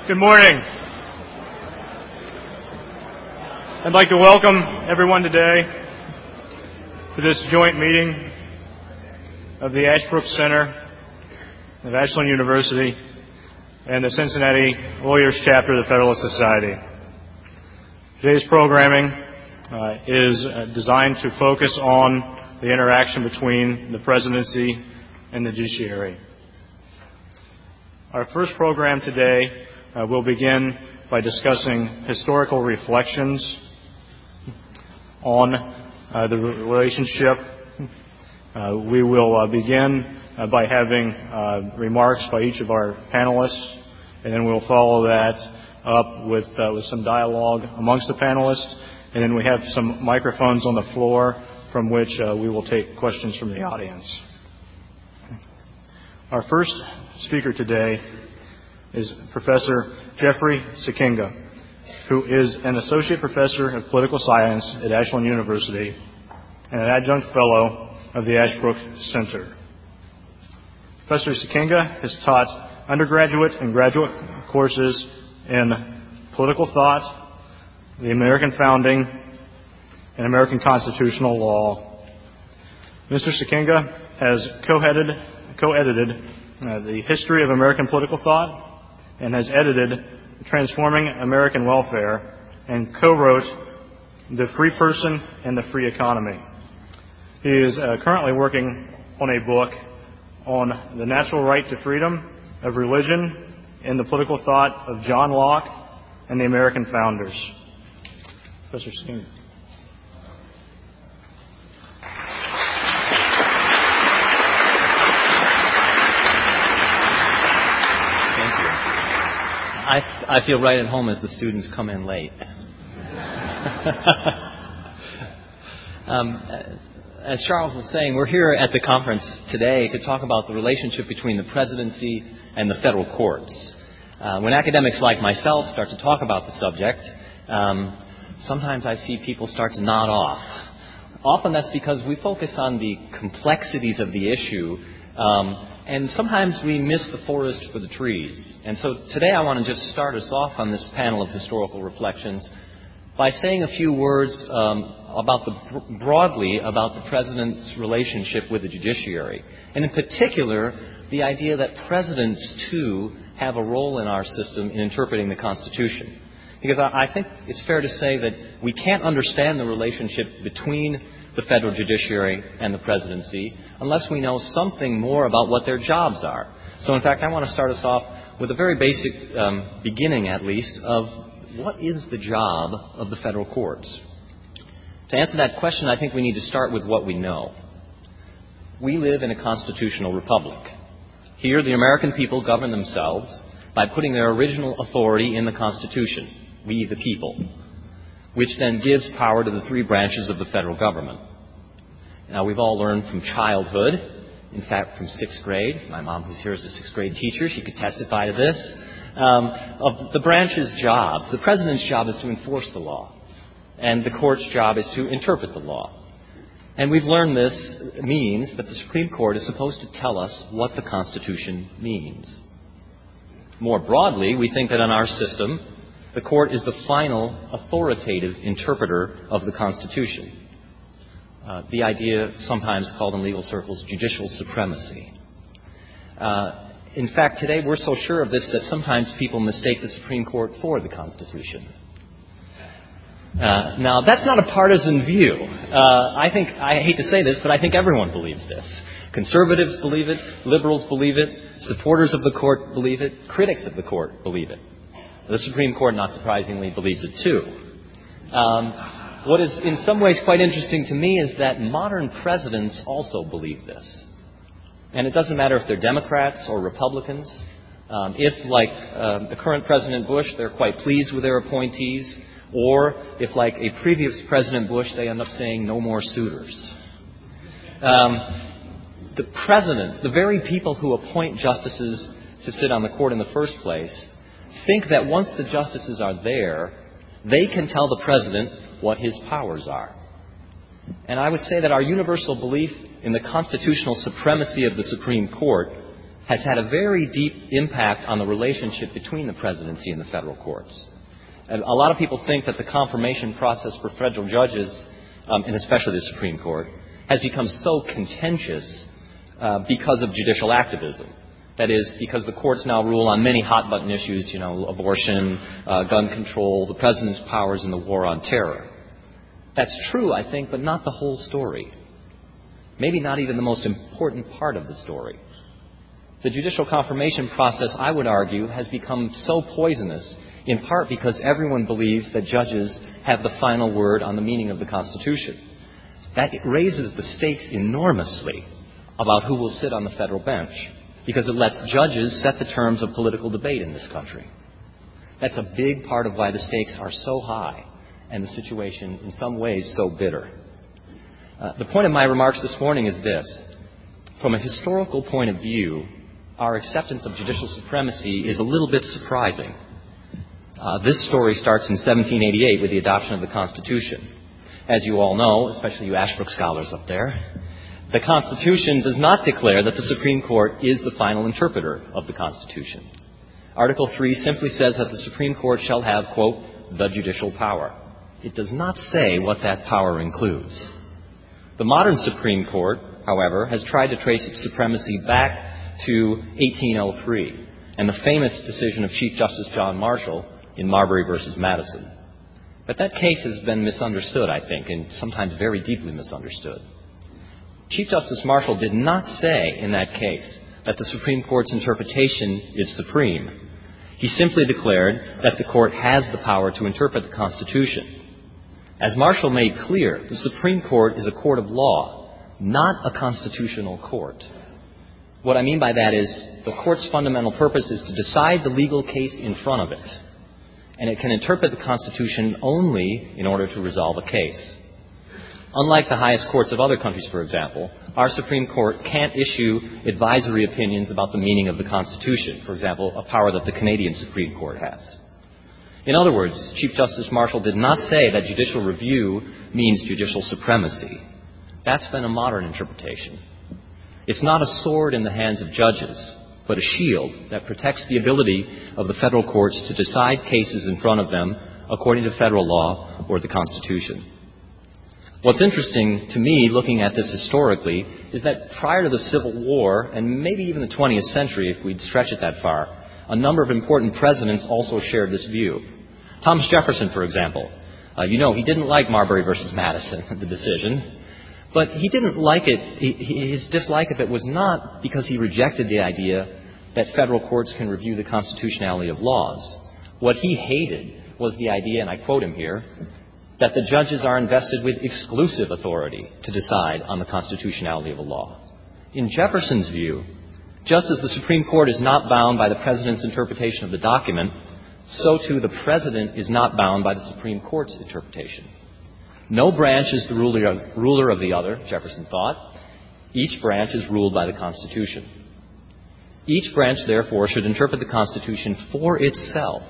Good morning. I'd like to welcome everyone today to this joint meeting of the Ashbrook Center of Ashland University and the Cincinnati Lawyers Chapter of the Federalist Society. Today's programming is designed to focus on the interaction between the presidency and the judiciary. Our first program today will begin by discussing historical reflections on the relationship. We will begin by having remarks by each of our panelists, and then we'll follow that up with some dialogue amongst the panelists, and then we have some microphones on the floor from which we will take questions from the audience. Our first speaker today is Professor Jeffrey Sikenga, who is an associate professor of political science at Ashland University and an adjunct fellow of the Ashbrook Center. Professor Sikenga has taught undergraduate and graduate courses in political thought, the American founding, and American constitutional law. Mr. Sikenga has co-edited the History of American Political Thought and has edited Transforming American Welfare and co-wrote The Free Person and the Free Economy. He is currently working on a book on the natural right to freedom of religion and the political thought of John Locke and the American founders. Professor Sikenga. I feel right at home as the students come in late. As Charles was saying, we're here at the conference today to talk about the relationship between the presidency and the federal courts. When academics like myself start to talk about the subject, sometimes I see people start to nod off. Often that's because we focus on the complexities of the issue, and sometimes we miss the forest for the trees. And so today I want to just start us off on this panel of historical reflections by saying a few words broadly about the president's relationship with the judiciary. And in particular, the idea that presidents, too, have a role in our system in interpreting the Constitution. Because I think it's fair to say that we can't understand the relationship between the federal judiciary and the presidency unless we know something more about what their jobs are. So, in fact, I want to start us off with a very basic beginning, at least, of what is the job of the federal courts. To answer that question, I think we need to start with what we know. We live in a constitutional republic. Here, the American people govern themselves by putting their original authority in the Constitution, we the people, which then gives power to the three branches of the federal government. Now, we've all learned from childhood, in fact, from sixth grade. My mom, who's here, is a sixth grade teacher. She could testify to this. Of the branch's jobs. The president's job is to enforce the law, and the court's job is to interpret the law. And we've learned this means that the Supreme Court is supposed to tell us what the Constitution means. More broadly, we think that in our system, the court is the final authoritative interpreter of the Constitution. The idea sometimes called in legal circles judicial supremacy. In fact, today we're so sure of this that sometimes people mistake the Supreme Court for the Constitution. Now, that's not a partisan view. I hate to say this, but I think everyone believes this. Conservatives believe it, liberals believe it, supporters of the court believe it, critics of the court believe it. The Supreme Court, not surprisingly, believes it too. What is in some ways quite interesting to me is that modern presidents also believe this. And it doesn't matter if they're Democrats or Republicans. If, like the current President Bush, they're quite pleased with their appointees, or if, like a previous President Bush, they end up saying no more suitors. The presidents, the very people who appoint justices to sit on the court in the first place, think that once the justices are there, they can tell the president what his powers are. And I would say that our universal belief in the constitutional supremacy of the Supreme Court has had a very deep impact on the relationship between the presidency and the federal courts. And a lot of people think that the confirmation process for federal judges, and especially the Supreme Court, has become so contentious because of judicial activism. That is, because the courts now rule on many hot-button issues, abortion, gun control, the president's powers, and the war on terror. That's true, I think, but not the whole story. Maybe not even the most important part of the story. The judicial confirmation process, I would argue, has become so poisonous, in part because everyone believes that judges have the final word on the meaning of the Constitution. That raises the stakes enormously about who will sit on the federal bench, because it lets judges set the terms of political debate in this country. That's a big part of why the stakes are so high and the situation, in some ways, so bitter. The point of my remarks this morning is this. From a historical point of view, our acceptance of judicial supremacy is a little bit surprising. This story starts in 1788 with the adoption of the Constitution. As you all know, especially you Ashbrook scholars up there, the Constitution does not declare that the Supreme Court is the final interpreter of the Constitution. Article 3 simply says that the Supreme Court shall have, quote, the judicial power. It does not say what that power includes. The modern Supreme Court, however, has tried to trace its supremacy back to 1803 and the famous decision of Chief Justice John Marshall in Marbury v. Madison. But that case has been misunderstood, I think, and sometimes very deeply misunderstood. Chief Justice Marshall did not say in that case that the Supreme Court's interpretation is supreme. He simply declared that the court has the power to interpret the Constitution. As Marshall made clear, the Supreme Court is a court of law, not a constitutional court. What I mean by that is the court's fundamental purpose is to decide the legal case in front of it, and it can interpret the Constitution only in order to resolve a case. Unlike the highest courts of other countries, for example, our Supreme Court can't issue advisory opinions about the meaning of the Constitution, for example, a power that the Canadian Supreme Court has. In other words, Chief Justice Marshall did not say that judicial review means judicial supremacy. That's been a modern interpretation. It's not a sword in the hands of judges, but a shield that protects the ability of the federal courts to decide cases in front of them according to federal law or the Constitution. What's interesting to me, looking at this historically, is that prior to the Civil War, and maybe even the 20th century if we'd stretch it that far, a number of important presidents also shared this view. Thomas Jefferson, for example, he didn't like Marbury versus Madison, the decision, but he didn't like it. His dislike of it was not because he rejected the idea that federal courts can review the constitutionality of laws. What he hated was the idea, and I quote him here, that the judges are invested with exclusive authority to decide on the constitutionality of a law. In Jefferson's view, just as the Supreme Court is not bound by the President's interpretation of the document, so too the President is not bound by the Supreme Court's interpretation. No branch is the ruler of the other, Jefferson thought. Each branch is ruled by the Constitution. Each branch, therefore, should interpret the Constitution for itself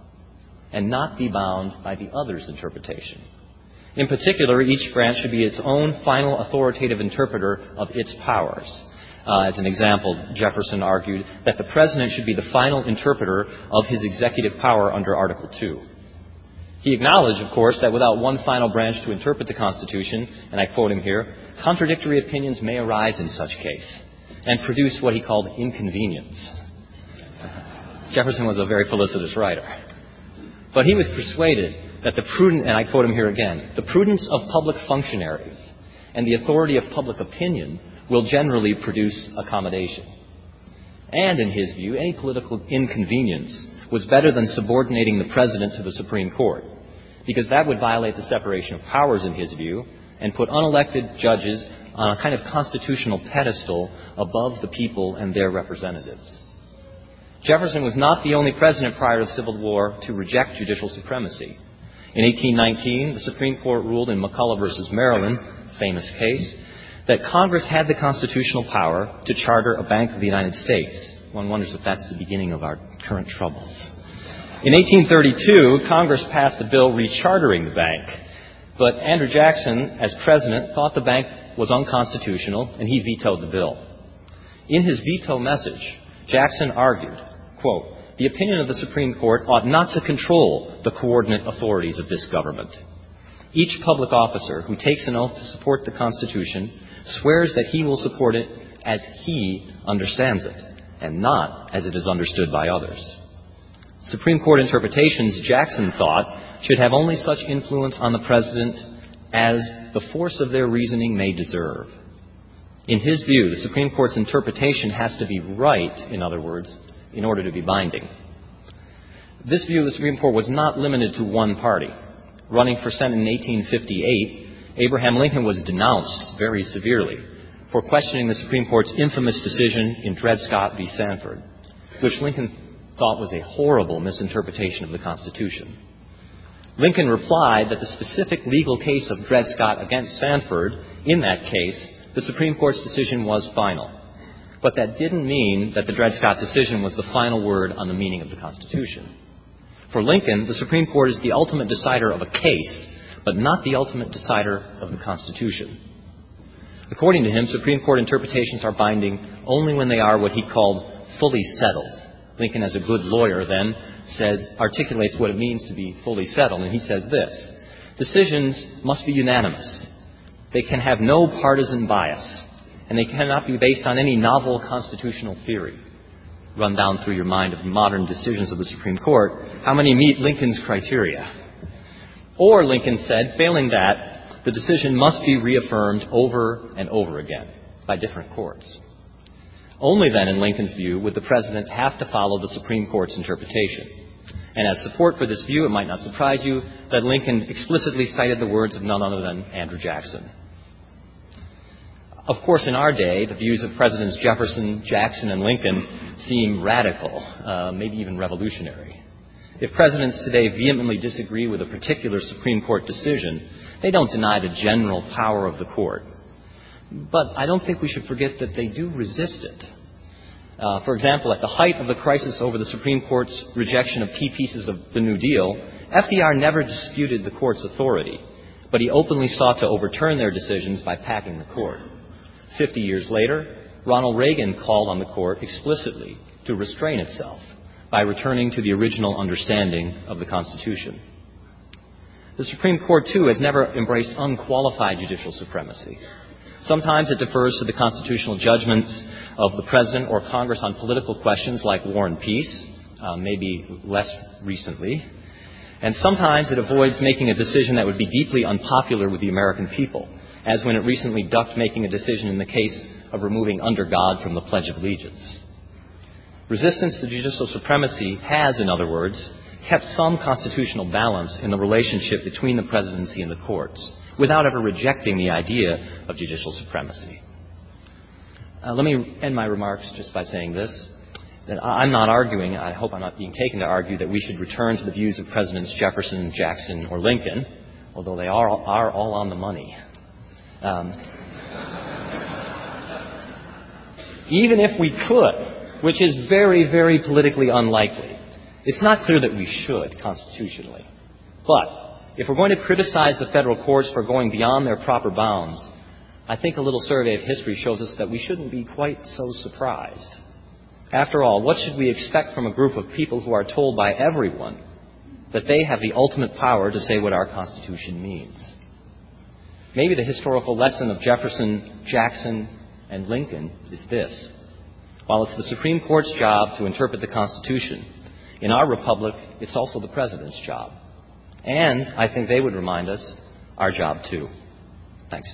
and not be bound by the other's interpretation. In particular, each branch should be its own final authoritative interpreter of its powers. As an example, Jefferson argued that the President should be the final interpreter of his executive power under Article 2. He acknowledged, of course, that without one final branch to interpret the Constitution, and I quote him here, contradictory opinions may arise in such case and produce what he called inconvenience. Jefferson was a very felicitous writer. But he was persuaded that the prudent, and I quote him here again, the prudence of public functionaries and the authority of public opinion will generally produce accommodation. And in his view, any political inconvenience was better than subordinating the President to the Supreme Court, because that would violate the separation of powers in his view and put unelected judges on a kind of constitutional pedestal above the people and their representatives. Jefferson was not the only president prior to the Civil War to reject judicial supremacy. In 1819, the Supreme Court ruled in McCulloch v. Maryland, famous case, that Congress had the constitutional power to charter a Bank of the United States. One wonders if that's the beginning of our current troubles. In 1832, Congress passed a bill rechartering the bank, but Andrew Jackson, as president, thought the bank was unconstitutional, and he vetoed the bill. In his veto message, Jackson argued, quote, "The opinion of the Supreme Court ought not to control the coordinate authorities of this government. Each public officer who takes an oath to support the Constitution swears that he will support it as he understands it, and not as it is understood by others." Supreme Court interpretations, Jackson thought, should have only such influence on the President as the force of their reasoning may deserve. In his view, the Supreme Court's interpretation has to be right, in other words, in order to be binding. This view of the Supreme Court was not limited to one party. Running for Senate in 1858, Abraham Lincoln was denounced very severely for questioning the Supreme Court's infamous decision in Dred Scott v. Sanford, which Lincoln thought was a horrible misinterpretation of the Constitution. Lincoln replied that the specific legal case of Dred Scott against Sanford, in that case, the Supreme Court's decision was final. But that didn't mean that the Dred Scott decision was the final word on the meaning of the Constitution. For Lincoln, the Supreme Court is the ultimate decider of a case, but not the ultimate decider of the Constitution. According to him, Supreme Court interpretations are binding only when they are what he called fully settled. Lincoln, as a good lawyer then, articulates what it means to be fully settled, and he says this: decisions must be unanimous. They can have no partisan bias, and they cannot be based on any novel constitutional theory. Run down through your mind of modern decisions of the Supreme Court, how many meet Lincoln's criteria? Or, Lincoln said, failing that, the decision must be reaffirmed over and over again by different courts. Only then, in Lincoln's view, would the President have to follow the Supreme Court's interpretation. And as support for this view, it might not surprise you that Lincoln explicitly cited the words of none other than Andrew Jackson. Of course, in our day, the views of Presidents Jefferson, Jackson, and Lincoln seem radical, maybe even revolutionary. If presidents today vehemently disagree with a particular Supreme Court decision, they don't deny the general power of the court. But I don't think we should forget that they do resist it. For example, at the height of the crisis over the Supreme Court's rejection of key pieces of the New Deal, FDR never disputed the court's authority, but he openly sought to overturn their decisions by packing the court. 50 years later, Ronald Reagan called on the court explicitly to restrain itself by returning to the original understanding of the Constitution. The Supreme Court, too, has never embraced unqualified judicial supremacy. Sometimes it defers to the constitutional judgments of the President or Congress on political questions like war and peace, maybe less recently. And sometimes it avoids making a decision that would be deeply unpopular with the American people, as when it recently ducked making a decision in the case of removing "under God" from the Pledge of Allegiance. Resistance to judicial supremacy has, in other words, kept some constitutional balance in the relationship between the presidency and the courts, without ever rejecting the idea of judicial supremacy. Let me end my remarks just by saying this, that I'm not arguing, I hope I'm not being taken to argue, that we should return to the views of Presidents Jefferson, Jackson, or Lincoln, although they are all on the money. Even if we could, which is very, very politically unlikely, it's not clear that we should constitutionally. But if we're going to criticize the federal courts for going beyond their proper bounds, I think a little survey of history shows us that we shouldn't be quite so surprised. After all, what should we expect from a group of people who are told by everyone that they have the ultimate power to say what our Constitution means? Maybe the historical lesson of Jefferson, Jackson, and Lincoln is this: while it's the Supreme Court's job to interpret the Constitution, in our republic, it's also the President's job. And I think they would remind us our job, too. Thanks.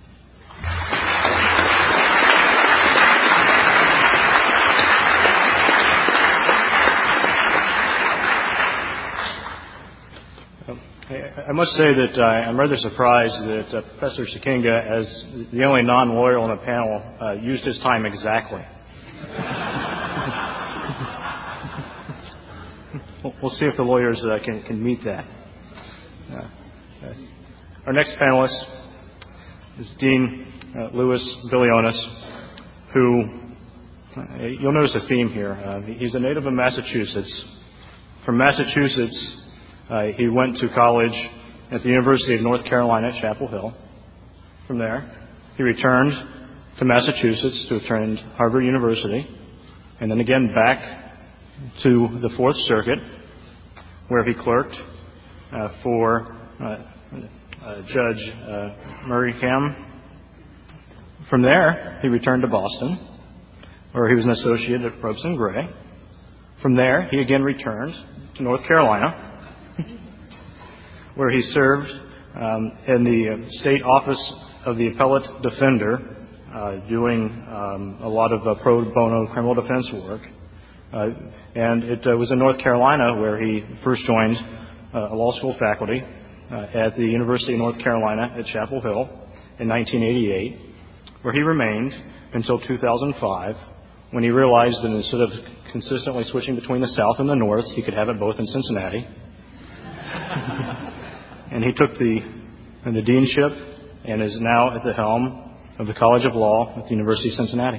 I must say that I'm rather surprised that Professor Sikinga, as the only non-lawyer on the panel, used his time exactly. We'll see if the lawyers can meet that. Our next panelist is Dean Louis Bilionis, who, you'll notice a theme here. He's a native of Massachusetts. From Massachusetts, he went to college at the University of North Carolina at Chapel Hill. From there, he returned to Massachusetts to attend Harvard University. and then again back to the Fourth Circuit, where he clerked for Judge Murray Cam. From there, he returned to Boston, where he was an associate at Robson Gray. From there, he again returned to North Carolina, where he served in the state office of the appellate defender, doing a lot of pro bono criminal defense work. And it was in North Carolina where he first joined a law school faculty at the University of North Carolina at Chapel Hill in 1988, where he remained until 2005, when he realized that instead of consistently switching between the South and the North, he could have it both in Cincinnati. And he took the deanship and is now at the helm of the College of Law at the University of Cincinnati.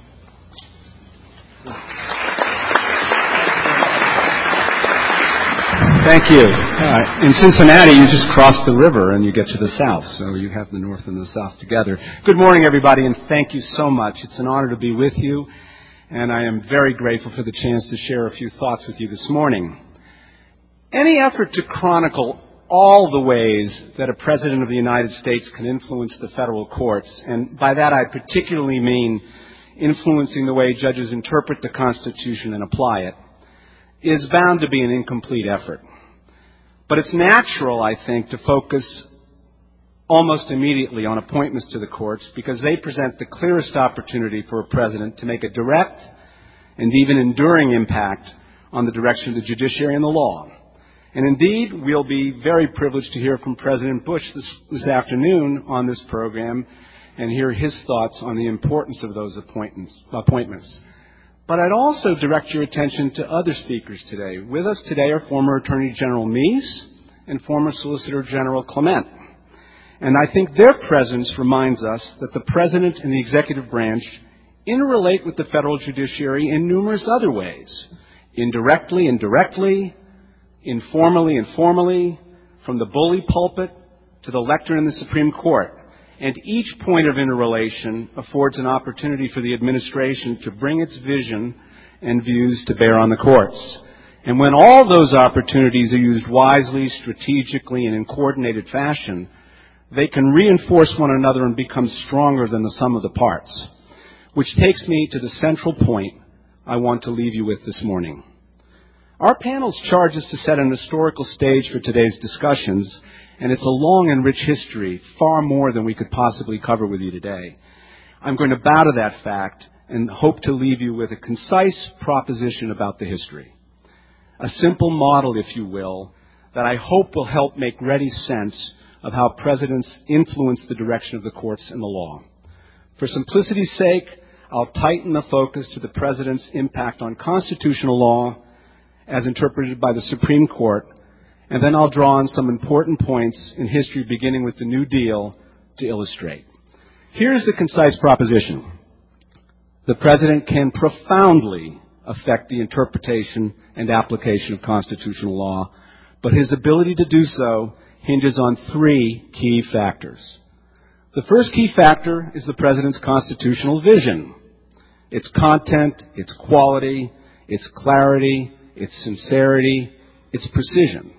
Thank you. In Cincinnati, you just cross the river and you get to the South, so you have the North and the South together. Good morning, everybody, and thank you so much. It's an honor to be with you, and I am very grateful for the chance to share a few thoughts with you this morning. Any effort to chronicle all the ways that a President of the United States can influence the federal courts, and by that I particularly mean influencing the way judges interpret the Constitution and apply it, is bound to be an incomplete effort. But it's natural, I think, to focus almost immediately on appointments to the courts because they present the clearest opportunity for a president to make a direct and even enduring impact on the direction of the judiciary and the law. And indeed, we'll be very privileged to hear from President Bush this afternoon on this program and hear his thoughts on the importance of those appointments. But I'd also direct your attention to other speakers today. With us today are former Attorney General Meese and former Solicitor General Clement. And I think their presence reminds us that the President and the executive branch interrelate with the federal judiciary in numerous other ways, indirectly and directly, informally and formally, from the bully pulpit to the lectern in the Supreme Court. And each point of interrelation affords an opportunity for the administration to bring its vision and views to bear on the courts. And when all those opportunities are used wisely, strategically, and in coordinated fashion, they can reinforce one another and become stronger than the sum of the parts. Which takes me to the central point I want to leave you with this morning. Our panel's charge is to set an historical stage for today's discussions, and it's a long and rich history, far more than we could possibly cover with you today. I'm going to bow to that fact and hope to leave you with a concise proposition about the history. A simple model, if you will, that I hope will help make ready sense of how presidents influence the direction of the courts and the law. For simplicity's sake, I'll tighten the focus to the president's impact on constitutional law as interpreted by the Supreme Court, and then I'll draw on some important points in history beginning with the New Deal to illustrate. Here's the concise proposition. The president can profoundly affect the interpretation and application of constitutional law, but his ability to do so hinges on three key factors. The first key factor is the president's constitutional vision. Its content, its quality, its clarity, its sincerity, its precision.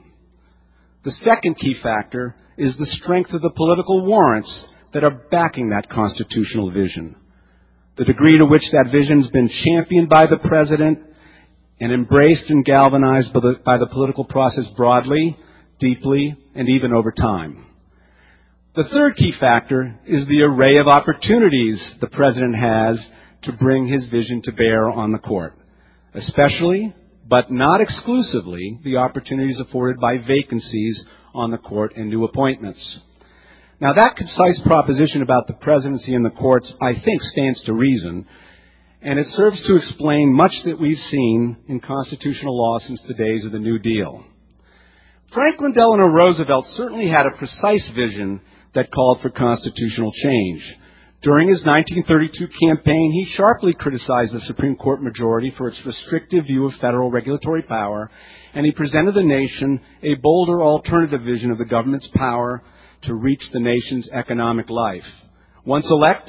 The second key factor is the strength of the political warrants that are backing that constitutional vision. The degree to which that vision has been championed by the president and embraced and galvanized by the political process broadly, deeply, and even over time. The third key factor is the array of opportunities the president has to bring his vision to bear on the court, especially, but not exclusively, the opportunities afforded by vacancies on the court and new appointments. Now, that concise proposition about the presidency and the courts, I think, stands to reason, and it serves to explain much that we've seen in constitutional law since the days of the New Deal. Franklin Delano Roosevelt certainly had a precise vision that called for constitutional change. During his 1932 campaign, he sharply criticized the Supreme Court majority for its restrictive view of federal regulatory power, and he presented the nation a bolder alternative vision of the government's power to reach the nation's economic life. Once elected,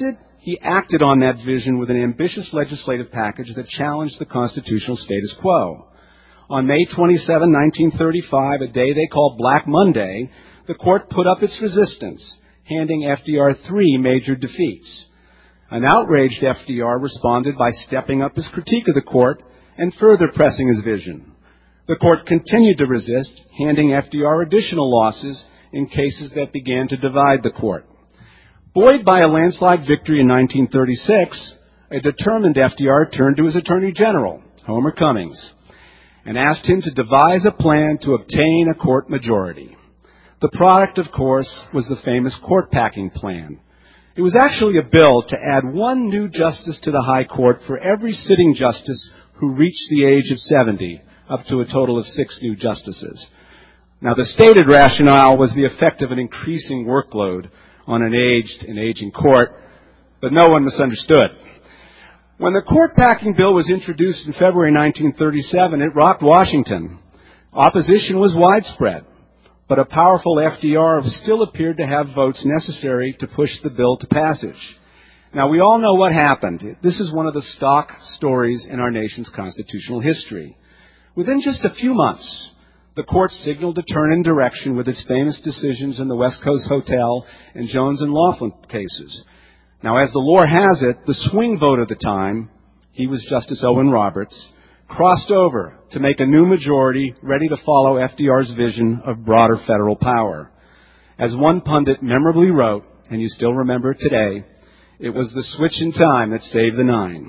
he acted on that vision with an ambitious legislative package that challenged the constitutional status quo. On May 27, 1935, a day they called Black Monday, the court put up its resistance, handing FDR 3 major defeats. An outraged FDR responded by stepping up his critique of the court and further pressing his vision. The court continued to resist, handing FDR additional losses in cases that began to divide the court. Buoyed by a landslide victory in 1936, a determined FDR turned to his Attorney General, Homer Cummings, and asked him to devise a plan to obtain a court majority. The product, of course, was the famous court packing plan. It was actually a bill to add one new justice to the High Court for every sitting justice who reached the age of 70, up to a total of 6 new justices. Now, the stated rationale was the effect of an increasing workload on an aged and aging court, but no one misunderstood. When the court packing bill was introduced in February 1937, it rocked Washington. Opposition was widespread, but a powerful FDR still appeared to have votes necessary to push the bill to passage. Now, we all know what happened. This is one of the stock stories in our nation's constitutional history. Within just a few months, the court signaled a turn in direction with its famous decisions in the West Coast Hotel and Jones and Laughlin cases. Now, as the lore has it, the swing vote of the time, he was Justice Owen Roberts, crossed over to make a new majority ready to follow FDR's vision of broader federal power. As one pundit memorably wrote, and you still remember it today, it was the switch in time that saved the 9.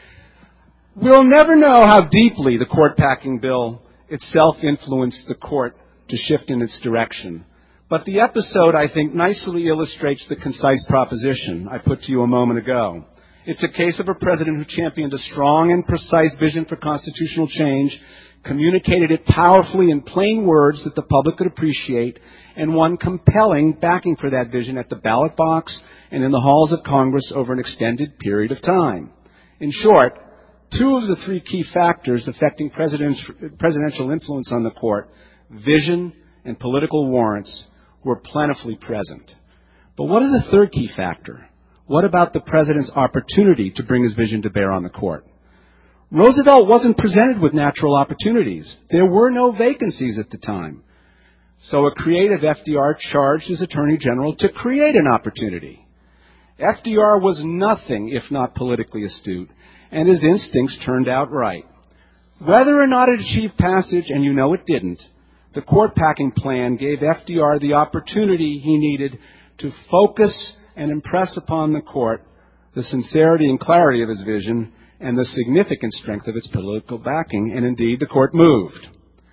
We'll never know how deeply the court packing bill itself influenced the court to shift in its direction. But the episode, I think, nicely illustrates the concise proposition I put to you a moment ago. It's a case of a president who championed a strong and precise vision for constitutional change, communicated it powerfully in plain words that the public could appreciate, and won compelling backing for that vision at the ballot box and in the halls of Congress over an extended period of time. In short, 2 of the 3 key factors affecting presidential influence on the court, vision and political warrants, were plentifully present. But what is the 3rd key factor? What about the president's opportunity to bring his vision to bear on the court? Roosevelt wasn't presented with natural opportunities. There were no vacancies at the time. So a creative FDR charged his Attorney General to create an opportunity. FDR was nothing if not politically astute, and his instincts turned out right. Whether or not it achieved passage, and you know it didn't, the court packing plan gave FDR the opportunity he needed to focus and impress upon the court the sincerity and clarity of his vision and the significant strength of its political backing, and indeed the court moved.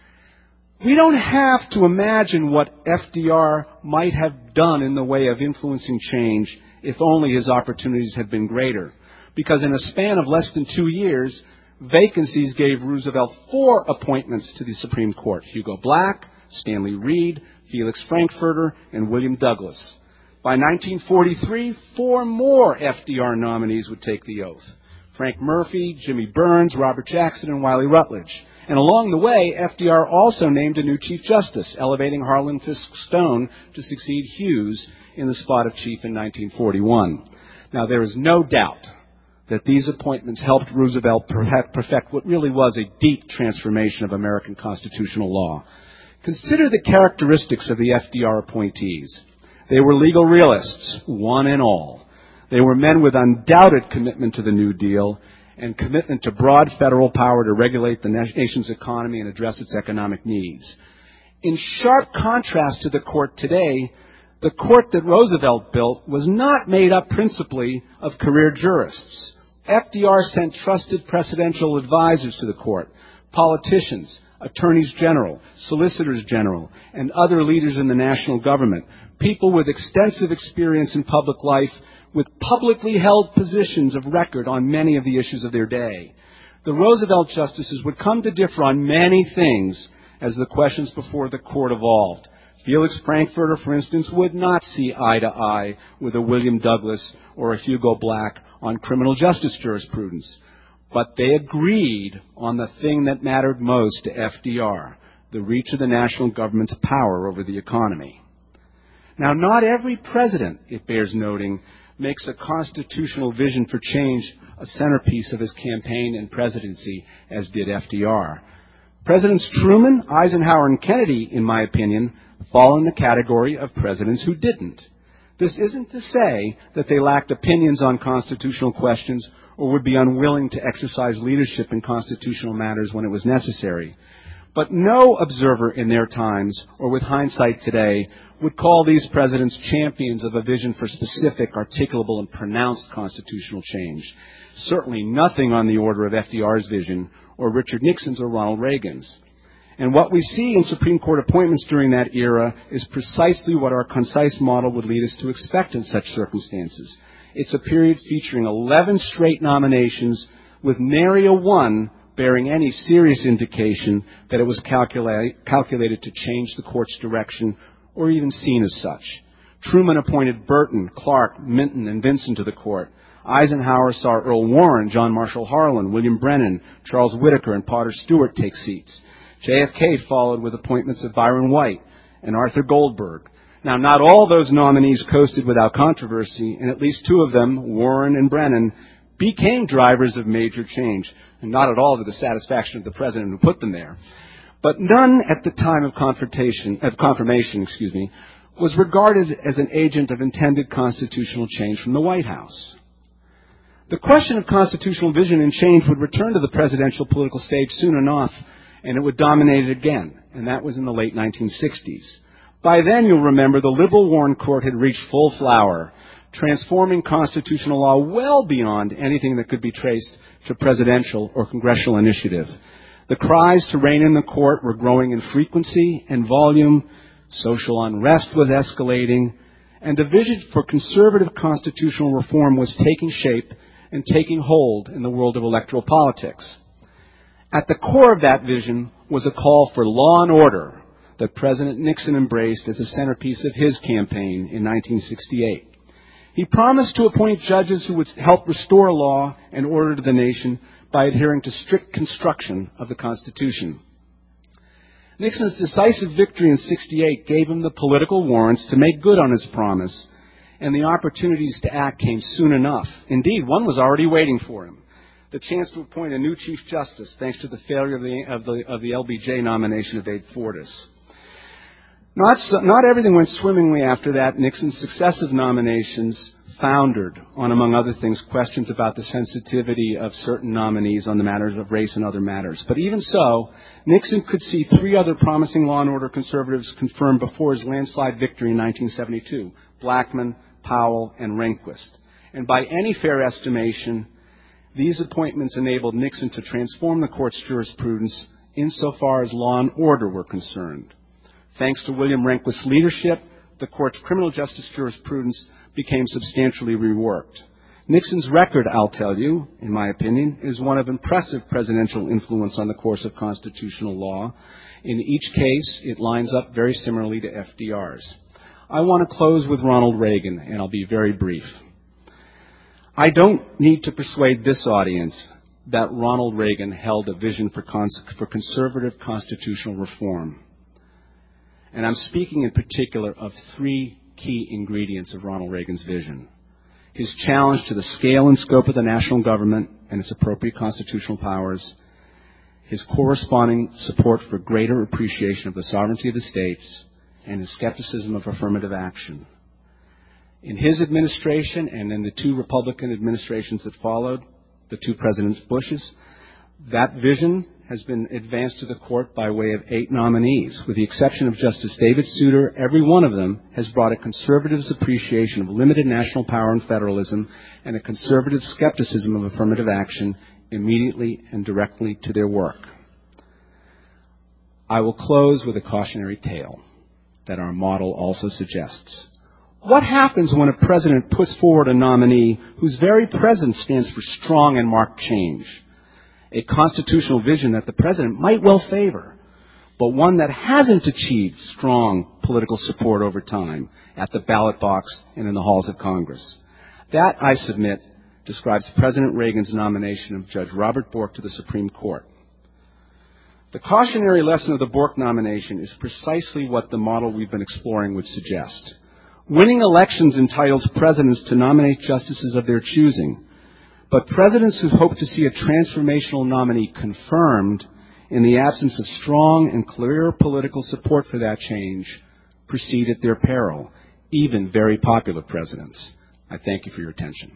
We don't have to imagine what FDR might have done in the way of influencing change if only his opportunities had been greater, because in a span of less than 2 years, vacancies gave Roosevelt 4 appointments to the Supreme Court: Hugo Black, Stanley Reed, Felix Frankfurter, and William Douglas. By 1943, 4 more FDR nominees would take the oath: Frank Murphy, Jimmy Burns, Robert Jackson, and Wiley Rutledge. And along the way, FDR also named a new Chief Justice, elevating Harlan Fiske Stone to succeed Hughes in the spot of Chief in 1941. Now, there is no doubt that these appointments helped Roosevelt perfect what really was a deep transformation of American constitutional law. Consider the characteristics of the FDR appointees. They were legal realists, one and all. They were men with undoubted commitment to the New Deal and commitment to broad federal power to regulate the nation's economy and address its economic needs. In sharp contrast to the court today, the court that Roosevelt built was not made up principally of career jurists. FDR sent trusted presidential advisors to the court, politicians, attorneys general, solicitors general, and other leaders in the national government, people with extensive experience in public life, with publicly held positions of record on many of the issues of their day. The Roosevelt justices would come to differ on many things as the questions before the court evolved. Felix Frankfurter, for instance, would not see eye to eye with a William Douglas or a Hugo Black on criminal justice jurisprudence. But they agreed on the thing that mattered most to FDR, the reach of the national government's power over the economy. Now, not every president, it bears noting, makes a constitutional vision for change a centerpiece of his campaign and presidency, as did FDR. Presidents Truman, Eisenhower, and Kennedy, in my opinion, fall in the category of presidents who didn't. This isn't to say that they lacked opinions on constitutional questions or would be unwilling to exercise leadership in constitutional matters when it was necessary. But no observer in their times, or with hindsight today, would call these presidents champions of a vision for specific, articulable, and pronounced constitutional change. Certainly nothing on the order of FDR's vision, or Richard Nixon's or Ronald Reagan's. And what we see in Supreme Court appointments during that era is precisely what our concise model would lead us to expect in such circumstances. It's a period featuring 11 straight nominations, with nary a one bearing any serious indication that it was calculated to change the court's direction or even seen as such. Truman appointed Burton, Clark, Minton, and Vinson to the court. Eisenhower saw Earl Warren, John Marshall Harlan, William Brennan, Charles Whitaker, and Potter Stewart take seats. JFK followed with appointments of Byron White and Arthur Goldberg. Now, not all those nominees coasted without controversy, and at least two of them, Warren and Brennan, became drivers of major change, and not at all to the satisfaction of the president who put them there. But none at the time of confirmation, was regarded as an agent of intended constitutional change from the White House. The question of constitutional vision and change would return to the presidential political stage soon enough, and it would dominate it again, and that was in the late 1960s. By then, you'll remember, the liberal Warren Court had reached full flower, transforming constitutional law well beyond anything that could be traced to presidential or congressional initiative. The cries to rein in the court were growing in frequency and volume, social unrest was escalating, and a vision for conservative constitutional reform was taking shape and taking hold in the world of electoral politics. At the core of that vision was a call for law and order that President Nixon embraced as a centerpiece of his campaign in 1968. He promised to appoint judges who would help restore law and order to the nation by adhering to strict construction of the Constitution. Nixon's decisive victory in 1968 gave him the political warrants to make good on his promise, and the opportunities to act came soon enough. Indeed, one was already waiting for him: the chance to appoint a new Chief Justice, thanks to the failure of the LBJ nomination of Abe Fortas. Not everything went swimmingly after that. Nixon's successive nominations foundered on, among other things, questions about the sensitivity of certain nominees on the matters of race and other matters. But even so, Nixon could see three other promising law and order conservatives confirmed before his landslide victory in 1972: Blackmun, Powell, and Rehnquist. And by any fair estimation, these appointments enabled Nixon to transform the court's jurisprudence insofar as law and order were concerned. Thanks to William Rehnquist's leadership, the court's criminal justice jurisprudence became substantially reworked. Nixon's record, I'll tell you, in my opinion, is one of impressive presidential influence on the course of constitutional law. In each case, it lines up very similarly to FDR's. I want to close with Ronald Reagan, and I'll be very brief. I don't need to persuade this audience that Ronald Reagan held a vision for conservative constitutional reform. And I'm speaking in particular of three key ingredients of Ronald Reagan's vision: his challenge to the scale and scope of the national government and its appropriate constitutional powers, his corresponding support for greater appreciation of the sovereignty of the states, and his skepticism of affirmative action. In his administration and in the two Republican administrations that followed, the two Presidents Bushes, that vision has been advanced to the court by way of 8 nominees. With the exception of Justice David Souter, every one of them has brought a conservative's appreciation of limited national power and federalism and a conservative skepticism of affirmative action immediately and directly to their work. I will close with a cautionary tale that our model also suggests. What happens when a president puts forward a nominee whose very presence stands for strong and marked change? A constitutional vision that the president might well favor, but one that hasn't achieved strong political support over time at the ballot box and in the halls of Congress. That, I submit, describes President Reagan's nomination of Judge Robert Bork to the Supreme Court. The cautionary lesson of the Bork nomination is precisely what the model we've been exploring would suggest. Winning elections entitles presidents to nominate justices of their choosing, but presidents who hope to see a transformational nominee confirmed in the absence of strong and clear political support for that change proceed at their peril, even very popular presidents. I thank you for your attention.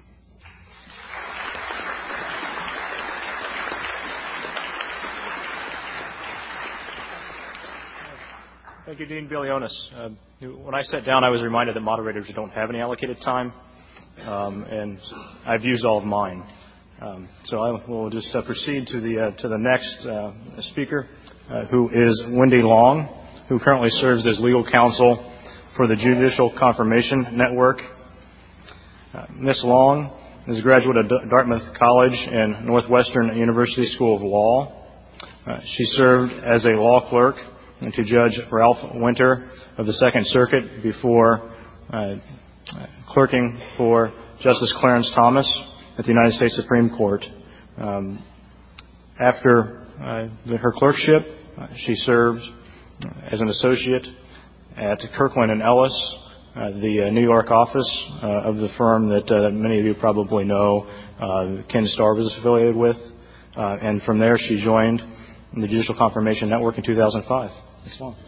Thank you, Dean Bilionis. When I sat down, I was reminded that moderators don't have any allocated time, and I've used all of mine. So I will just proceed to the next speaker, who is Wendy Long, who currently serves as legal counsel for the Judicial Confirmation Network. Ms. Long is a graduate of Dartmouth College and Northwestern University School of Law. She served as a law clerk to Judge Ralph Winter of the Second Circuit before clerking for Justice Clarence Thomas at the United States Supreme Court. After her clerkship, she served as an associate at Kirkland & Ellis, the New York office of the firm that many of you probably know Ken Starr was affiliated with. And from there, she joined the Judicial Confirmation Network in 2005. Ms. Long.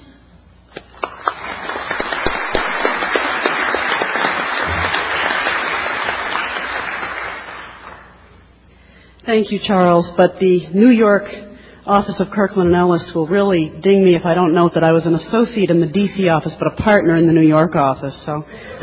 Thank you, Charles. But the New York office of Kirkland & Ellis will really ding me if I don't note that I was an associate in the D.C. office, but a partner in the New York office. So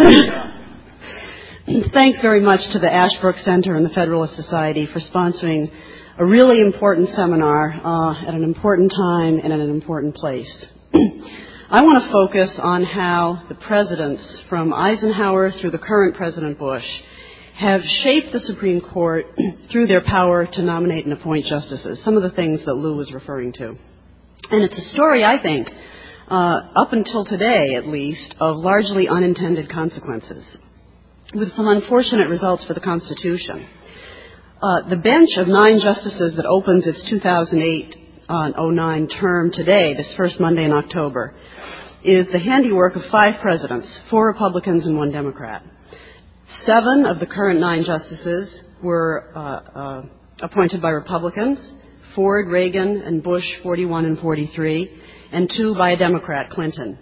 thanks very much to the Ashbrook Center and the Federalist Society for sponsoring a really important seminar at an important time and in an important place. I want to focus on how the presidents, from Eisenhower through the current President Bush, have shaped the Supreme Court through their power to nominate and appoint justices, some of the things that Lou was referring to. And it's a story, I think, up until today at least, of largely unintended consequences, with some unfortunate results for the Constitution. The bench of 9 justices that opens its 2008-09 term today, this first Monday in October, is the handiwork of 5 presidents, 4 Republicans and 1 Democrat. 7 of the current 9 justices were appointed by Republicans, Ford, Reagan, and Bush 41 and 43, and 2 by a Democrat, Clinton.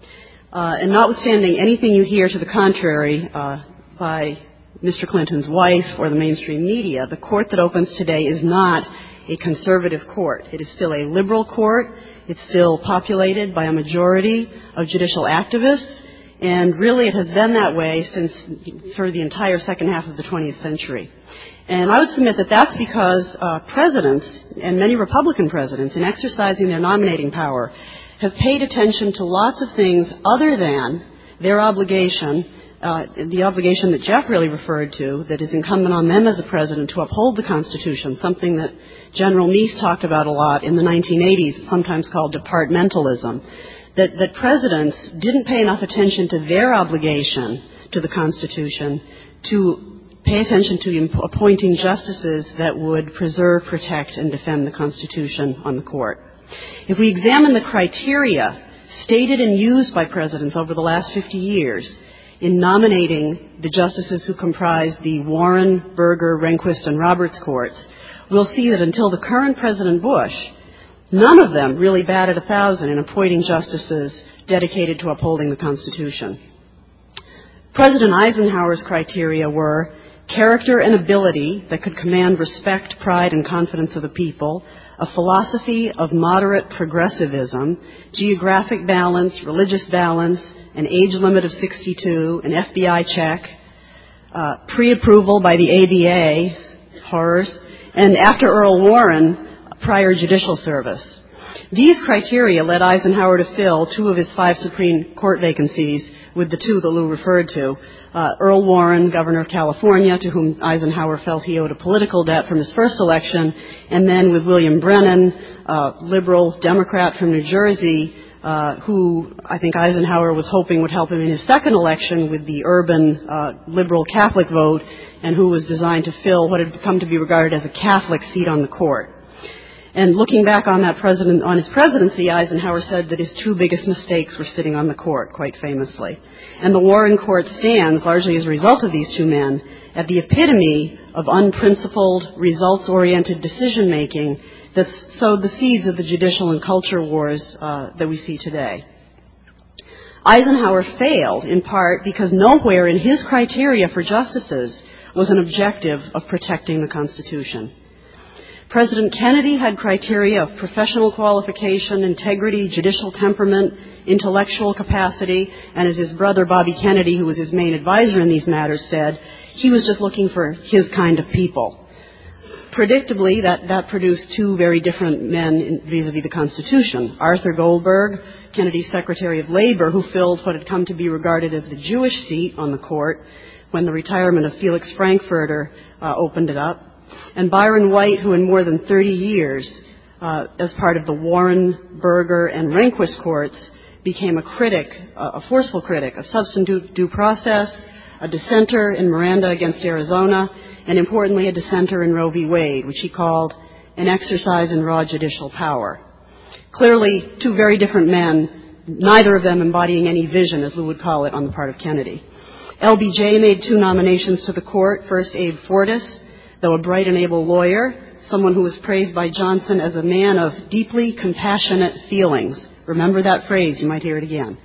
And notwithstanding anything you hear to the contrary by Mr. Clinton's wife or the mainstream media, the court that opens today is not a conservative court. It is still a liberal court. It's still populated by a majority of judicial activists, and really it has been that way since sort of the entire second half of the 20th century. And I would submit that that's because presidents, and many Republican presidents, in exercising their nominating power, have paid attention to lots of things other than their obligation, the obligation that Jeff really referred to, that is incumbent on them as a president to uphold the Constitution, something that General Meese talked about a lot in the 1980s, sometimes called departmentalism, that presidents didn't pay enough attention to their obligation to the Constitution to pay attention to appointing justices that would preserve, protect, and defend the Constitution on the court. If we examine the criteria stated and used by presidents over the last 50 years in nominating the justices who comprise the Warren, Berger, Rehnquist, and Roberts courts, we'll see that until the current President Bush, none of them really batted 1,000 in appointing justices dedicated to upholding the Constitution. President Eisenhower's criteria were character and ability that could command respect, pride, and confidence of the people, a philosophy of moderate progressivism, geographic balance, religious balance, an age limit of 62, an FBI check, pre-approval by the ABA, horrors, and after Earl Warren, prior judicial service. These criteria led Eisenhower to fill 2 of his 5 Supreme Court vacancies with the 2 that Lou referred to. Earl Warren, governor of California, to whom Eisenhower felt he owed a political debt from his first election, and then with William Brennan, liberal Democrat from New Jersey, who I think Eisenhower was hoping would help him in his second election with the urban liberal Catholic vote, and who was designed to fill what had come to be regarded as a Catholic seat on the court. And looking back on his presidency, Eisenhower said that his two biggest mistakes were sitting on the court, quite famously. And the Warren Court stands, largely as a result of these two men, at the epitome of unprincipled, results-oriented decision-making that sowed the seeds of the judicial and culture wars that we see today. Eisenhower failed, in part, because nowhere in his criteria for justices was an objective of protecting the Constitution. President Kennedy had criteria of professional qualification, integrity, judicial temperament, intellectual capacity, and as his brother Bobby Kennedy, who was his main advisor in these matters, said, he was just looking for his kind of people. Predictably, that produced two very different men vis-a-vis the Constitution. Arthur Goldberg, Kennedy's Secretary of Labor, who filled what had come to be regarded as the Jewish seat on the court when the retirement of Felix Frankfurter opened it up, and Byron White, who in more than 30 years, as part of the Warren, Burger, and Rehnquist courts, became a forceful critic of substantive due process, a dissenter in Miranda against Arizona, and importantly, a dissenter in Roe v. Wade, which he called an exercise in raw judicial power. Clearly, two very different men, neither of them embodying any vision, as Lou would call it, on the part of Kennedy. LBJ made two nominations to the court. First, Abe Fortas, though a bright and able lawyer, someone who was praised by Johnson as a man of deeply compassionate feelings. Remember that phrase, you might hear it again.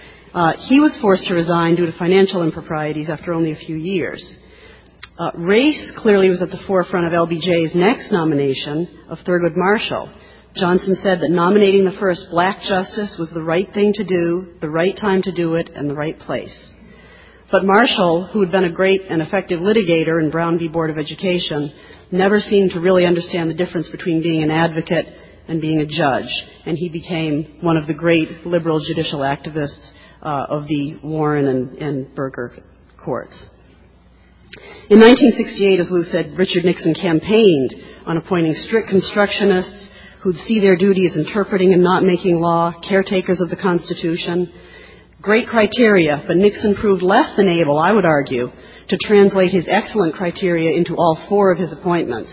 He was forced to resign due to financial improprieties after only a few years. Race clearly was at the forefront of LBJ's next nomination of Thurgood Marshall. Johnson said that nominating the first black justice was the right thing to do, the right time to do it, and the right place. But Marshall, who had been a great and effective litigator in Brown v. Board of Education, never seemed to really understand the difference between being an advocate and being a judge, and he became one of the great liberal judicial activists of the Warren and Burger courts. In 1968, as Lou said, Richard Nixon campaigned on appointing strict constructionists who'd see their duty as interpreting and not making law, caretakers of the Constitution. Great criteria, but Nixon proved less than able, I would argue, to translate his excellent criteria into all four of his appointments.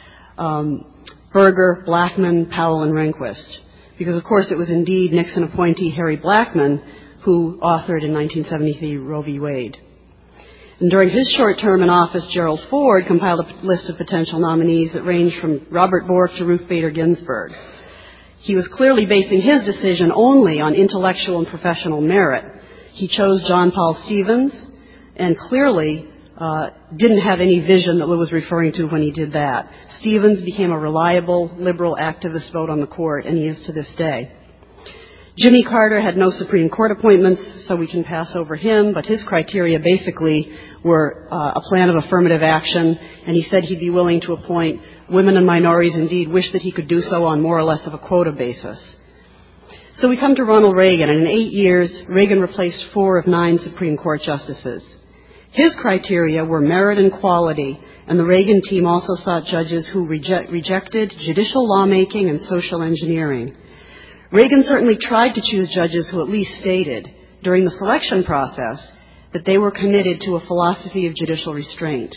Burger, Blackmun, Powell, and Rehnquist. Because, of course, it was indeed Nixon appointee Harry Blackmun who authored in 1973 Roe v. Wade. And during his short term in office, Gerald Ford compiled a list of potential nominees that ranged from Robert Bork to Ruth Bader Ginsburg. He was clearly basing his decision only on intellectual and professional merit. He chose John Paul Stevens and clearly didn't have any vision that Lou was referring to when he did that. Stevens became a reliable liberal activist vote on the court, and he is to this day. Jimmy Carter had no Supreme Court appointments, so we can pass over him, but his criteria basically were a plan of affirmative action, and he said he'd be willing to appoint women and minorities, indeed wished that he could do so on more or less of a quota basis. So we come to Ronald Reagan, and in 8 years, Reagan replaced 4 of 9 Supreme Court justices. His criteria were merit and quality, and the Reagan team also sought judges who rejected judicial lawmaking and social engineering. Reagan certainly tried to choose judges who at least stated, during the selection process, that they were committed to a philosophy of judicial restraint.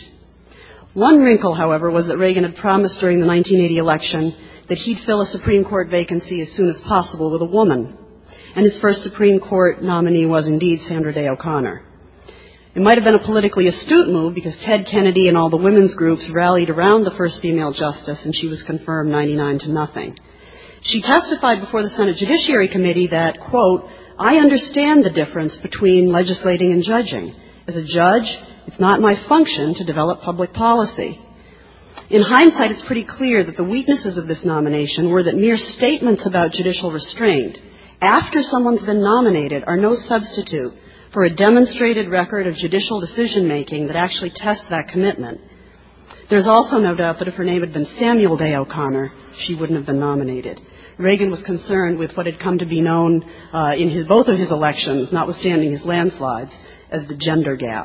One wrinkle, however, was that Reagan had promised during the 1980 election that he'd fill a Supreme Court vacancy as soon as possible with a woman. And his first Supreme Court nominee was indeed Sandra Day O'Connor. It might have been a politically astute move because Ted Kennedy and all the women's groups rallied around the first female justice, and she was confirmed 99-0. She testified before the Senate Judiciary Committee that, quote, I understand the difference between legislating and judging. As a judge, it's not my function to develop public policy. In hindsight, it's pretty clear that the weaknesses of this nomination were that mere statements about judicial restraint after someone's been nominated are no substitute for a demonstrated record of judicial decision-making that actually tests that commitment. There's also no doubt that if her name had been Samuel Day O'Connor, she wouldn't have been nominated. Reagan was concerned with what had come to be known in both of his elections, notwithstanding his landslides, as the gender gap.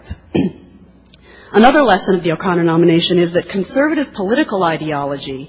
Another lesson of the O'Connor nomination is that conservative political ideology,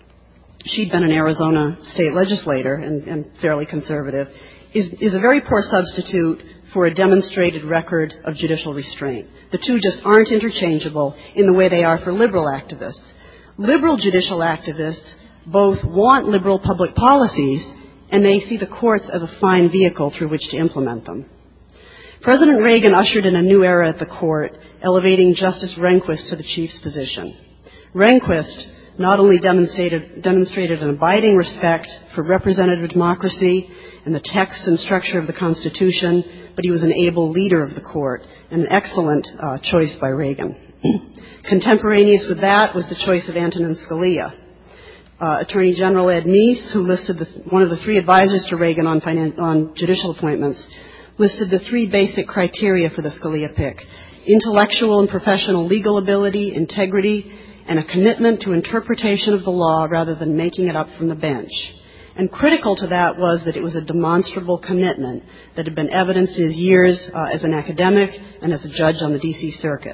she'd been an Arizona state legislator and fairly conservative, is a very poor substitute for a demonstrated record of judicial restraint. The two just aren't interchangeable in the way they are for liberal activists. Liberal judicial activists both want liberal public policies and they see the courts as a fine vehicle through which to implement them. President Reagan ushered in a new era at the court, elevating Justice Rehnquist to the chief's position. Rehnquist not only demonstrated an abiding respect for representative democracy and the text and structure of the Constitution, but he was an able leader of the court, and an excellent choice by Reagan. Contemporaneous with that was the choice of Antonin Scalia. Attorney General Ed Meese, who listed one of the three advisors to Reagan on judicial appointments, listed the three basic criteria for the Scalia pick: intellectual and professional legal ability, integrity, and a commitment to interpretation of the law rather than making it up from the bench. And critical to that was that it was a demonstrable commitment that had been evidenced in his years as an academic and as a judge on the D.C. Circuit.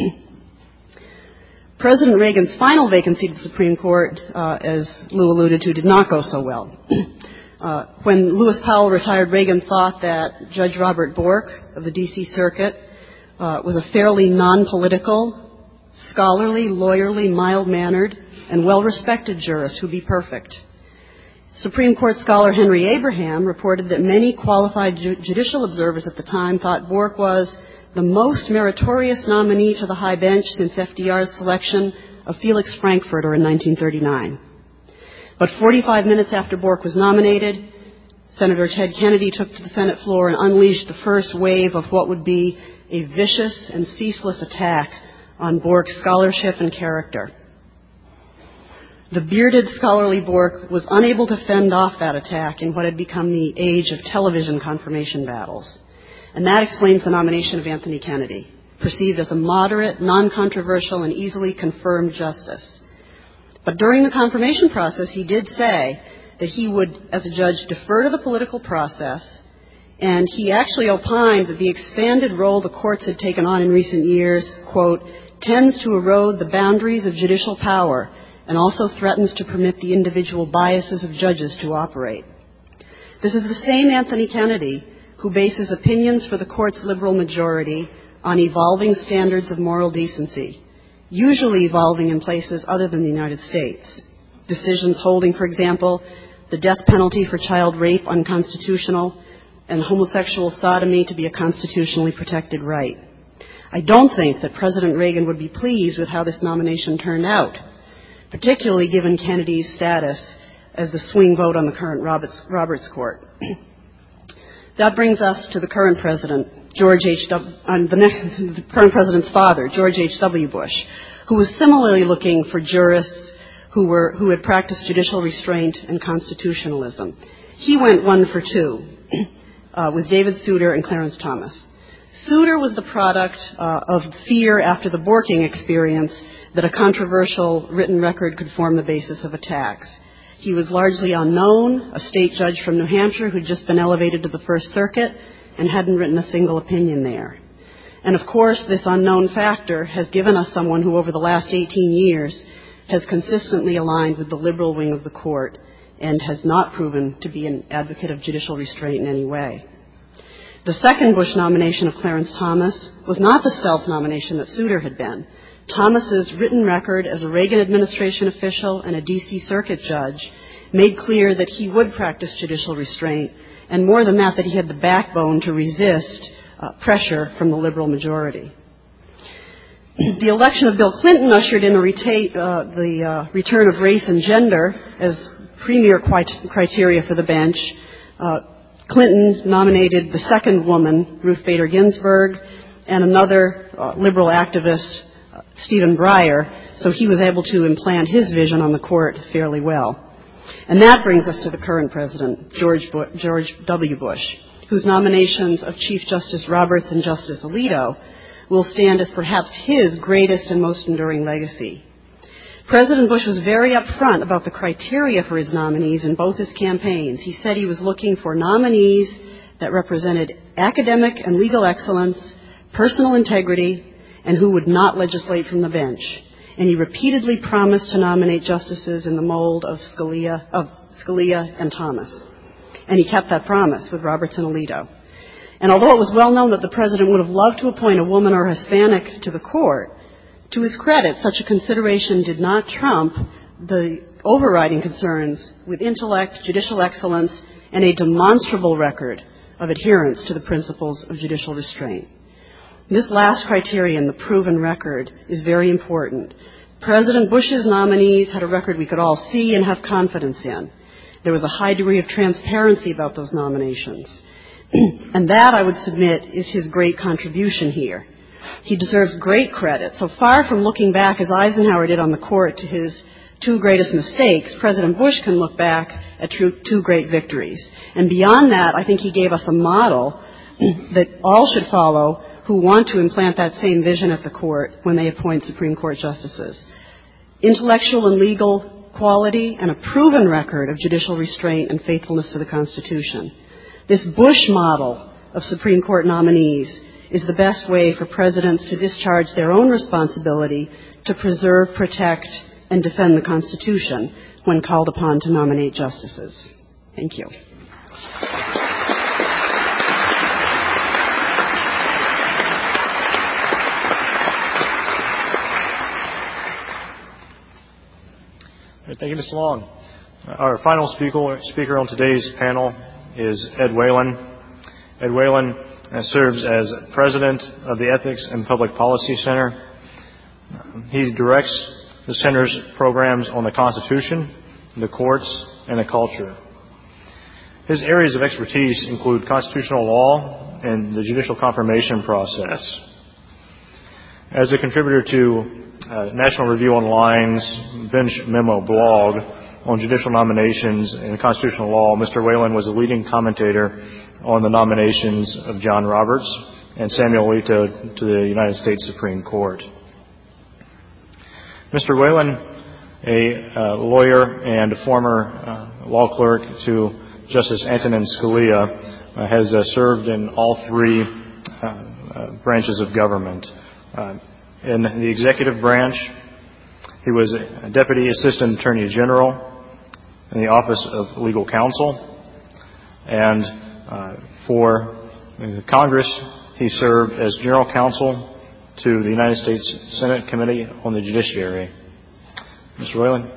President Reagan's final vacancy at the Supreme Court, as Lou alluded to, did not go so well. When Lewis Powell retired, Reagan thought that Judge Robert Bork of the D.C. Circuit was a fairly non-political, scholarly, lawyerly, mild-mannered, and well-respected jurist who'd be perfect. Supreme Court scholar Henry Abraham reported that many qualified judicial observers at the time thought Bork was the most meritorious nominee to the high bench since FDR's selection of Felix Frankfurter in 1939. But 45 minutes after Bork was nominated, Senator Ted Kennedy took to the Senate floor and unleashed the first wave of what would be a vicious and ceaseless attack on Bork's scholarship and character. The bearded, scholarly Bork was unable to fend off that attack in what had become the age of television confirmation battles. And that explains the nomination of Anthony Kennedy, perceived as a moderate, non-controversial, and easily confirmed justice. But during the confirmation process, he did say that he would, as a judge, defer to the political process, and he actually opined that the expanded role the courts had taken on in recent years, quote, tends to erode the boundaries of judicial power and also threatens to permit the individual biases of judges to operate. This is the same Anthony Kennedy who bases opinions for the court's liberal majority on evolving standards of moral decency, usually evolving in places other than the United States. Decisions holding, for example, the death penalty for child rape unconstitutional and homosexual sodomy to be a constitutionally protected right. I don't think that President Reagan would be pleased with how this nomination turned out, particularly given Kennedy's status as the swing vote on the current Roberts Court. That brings us to the current president, the current president's father, George H.W. Bush, who was similarly looking for jurists who had practiced judicial restraint and constitutionalism. He went 1 for 2 with David Souter and Clarence Thomas. Souter was the product of fear after the Borking experience that a controversial written record could form the basis of attacks. He was largely unknown, a state judge from New Hampshire who'd just been elevated to the First Circuit and hadn't written a single opinion there. And of course, this unknown factor has given us someone who over the last 18 years has consistently aligned with the liberal wing of the court and has not proven to be an advocate of judicial restraint in any way. The second Bush nomination of Clarence Thomas was not the self-nomination that Souter had been. Thomas's written record as a Reagan administration official and a D.C. Circuit judge made clear that he would practice judicial restraint, and more than that he had the backbone to resist pressure from the liberal majority. The election of Bill Clinton ushered in the return of race and gender as premier criteria for the bench. Clinton nominated the second woman, Ruth Bader Ginsburg, and another liberal activist, Stephen Breyer, so he was able to implant his vision on the court fairly well. And that brings us to the current president, George W. Bush, whose nominations of Chief Justice Roberts and Justice Alito will stand as perhaps his greatest and most enduring legacy. President Bush was very upfront about the criteria for his nominees in both his campaigns. He said he was looking for nominees that represented academic and legal excellence, personal integrity, and who would not legislate from the bench. And he repeatedly promised to nominate justices in the mold of Scalia and Thomas. And he kept that promise with Roberts and Alito. And although it was well known that the president would have loved to appoint a woman or Hispanic to the court, to his credit, such a consideration did not trump the overriding concerns with intellect, judicial excellence, and a demonstrable record of adherence to the principles of judicial restraint. This last criterion, the proven record, is very important. President Bush's nominees had a record we could all see and have confidence in. There was a high degree of transparency about those nominations. And that, I would submit, is his great contribution here. He deserves great credit. So far from looking back, as Eisenhower did on the court, to his two greatest mistakes, President Bush can look back at two great victories. And beyond that, I think he gave us a model that all should follow who want to implant that same vision at the court when they appoint Supreme Court justices. Intellectual and legal quality and a proven record of judicial restraint and faithfulness to the Constitution. This Bush model of Supreme Court nominees is the best way for presidents to discharge their own responsibility to preserve, protect, and defend the Constitution when called upon to nominate justices. Thank you. Thank you, Ms. Long. Our final speaker on today's panel is Ed Whalen. Ed Whalen serves as president of the Ethics and Public Policy Center. He directs the center's programs on the Constitution, the courts, and the culture. His areas of expertise include constitutional law and the judicial confirmation process. As a contributor to National Review Online's Bench Memo blog on judicial nominations and constitutional law, Mr. Whalen was a leading commentator on the nominations of John Roberts and Samuel Alito to the United States Supreme Court. Mr. Whalen, a lawyer and a former law clerk to Justice Antonin Scalia, has served in all three branches of government. In the executive branch, he was a Deputy Assistant Attorney General in the Office of Legal Counsel. And for Congress, he served as General Counsel to the United States Senate Committee on the Judiciary. Mr. Whalen.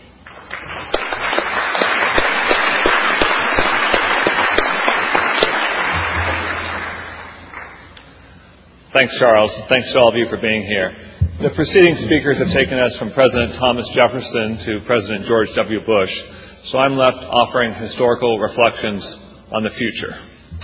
Thanks, Charles. Thanks to all of you for being here. The preceding speakers have taken us from President Thomas Jefferson to President George W. Bush, so I'm left offering historical reflections on the future.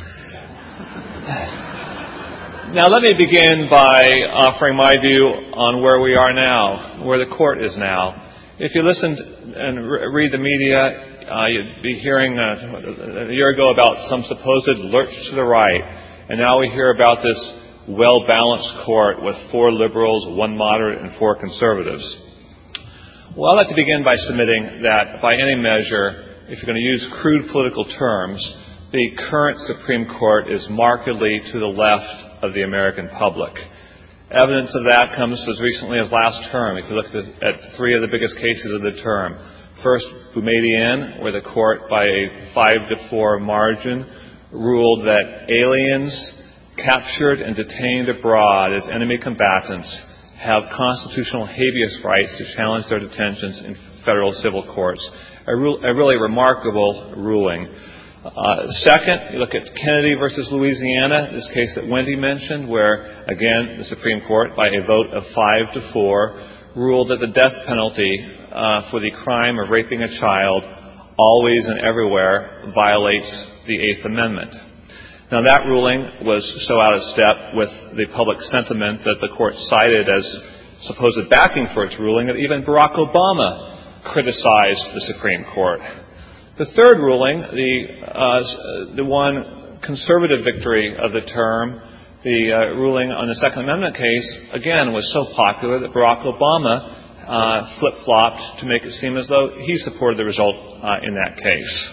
Now, let me begin by offering my view on where we are now, where the court is now. If you listened and read the media, you'd be hearing a year ago about some supposed lurch to the right, and now we hear about this well-balanced court with 4 liberals, 1 moderate, and 4 conservatives. Well, I'd like to begin by submitting that, by any measure, if you're going to use crude political terms, the current Supreme Court is markedly to the left of the American public. Evidence of that comes as recently as last term. If you look at 3 of the biggest cases of the term. First, Boumediene, where the court, by a 5-4 margin, ruled that aliens captured and detained abroad as enemy combatants have constitutional habeas rights to challenge their detentions in federal civil courts. A really remarkable ruling. Second, you look at Kennedy versus Louisiana, this case that Wendy mentioned, where, again, the Supreme Court, by a vote of 5-4, ruled that the death penalty for the crime of raping a child always and everywhere violates the Eighth Amendment. Now, that ruling was so out of step with the public sentiment that the court cited as supposed backing for its ruling that even Barack Obama criticized the Supreme Court. The third ruling, the one conservative victory of the term, the ruling on the Second Amendment case, again, was so popular that Barack Obama flip-flopped to make it seem as though he supported the result in that case.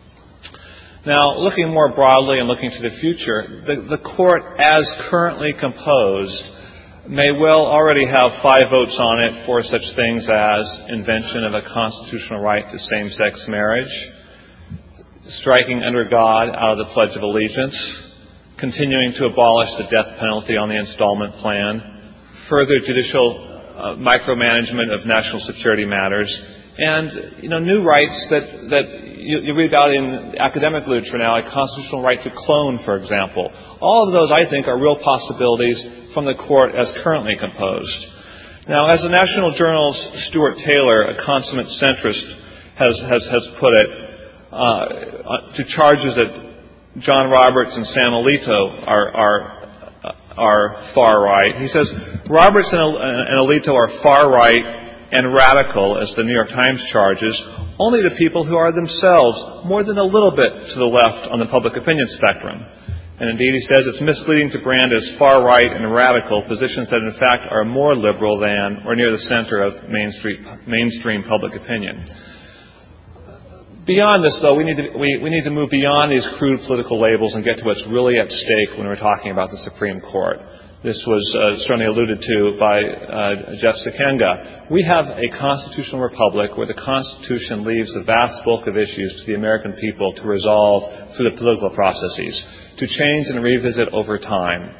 Now, looking more broadly and looking to the future, the court, as currently composed, may well already have 5 votes on it for such things as invention of a constitutional right to same-sex marriage, striking under God out of the Pledge of Allegiance, continuing to abolish the death penalty on the installment plan, further judicial micromanagement of national security matters, and new rights that you read about in academic literature now, like constitutional right to clone, for example. All of those, I think, are real possibilities from the court as currently composed. Now, as the National Journal's Stuart Taylor, a consummate centrist, has put it, to charges that John Roberts and Sam Alito are far right. He says Roberts and Alito are far right and radical, as the New York Times charges, only to people who are themselves more than a little bit to the left on the public opinion spectrum. And indeed, he says it's misleading to brand as far right and radical positions that in fact are more liberal than or near the center of mainstream public opinion. Beyond this, though, we need to move beyond these crude political labels and get to what's really at stake when we're talking about the Supreme Court. This was certainly alluded to by Jeff Sikenga. We have a constitutional republic where the Constitution leaves the vast bulk of issues to the American people to resolve through the political processes, to change and revisit over time.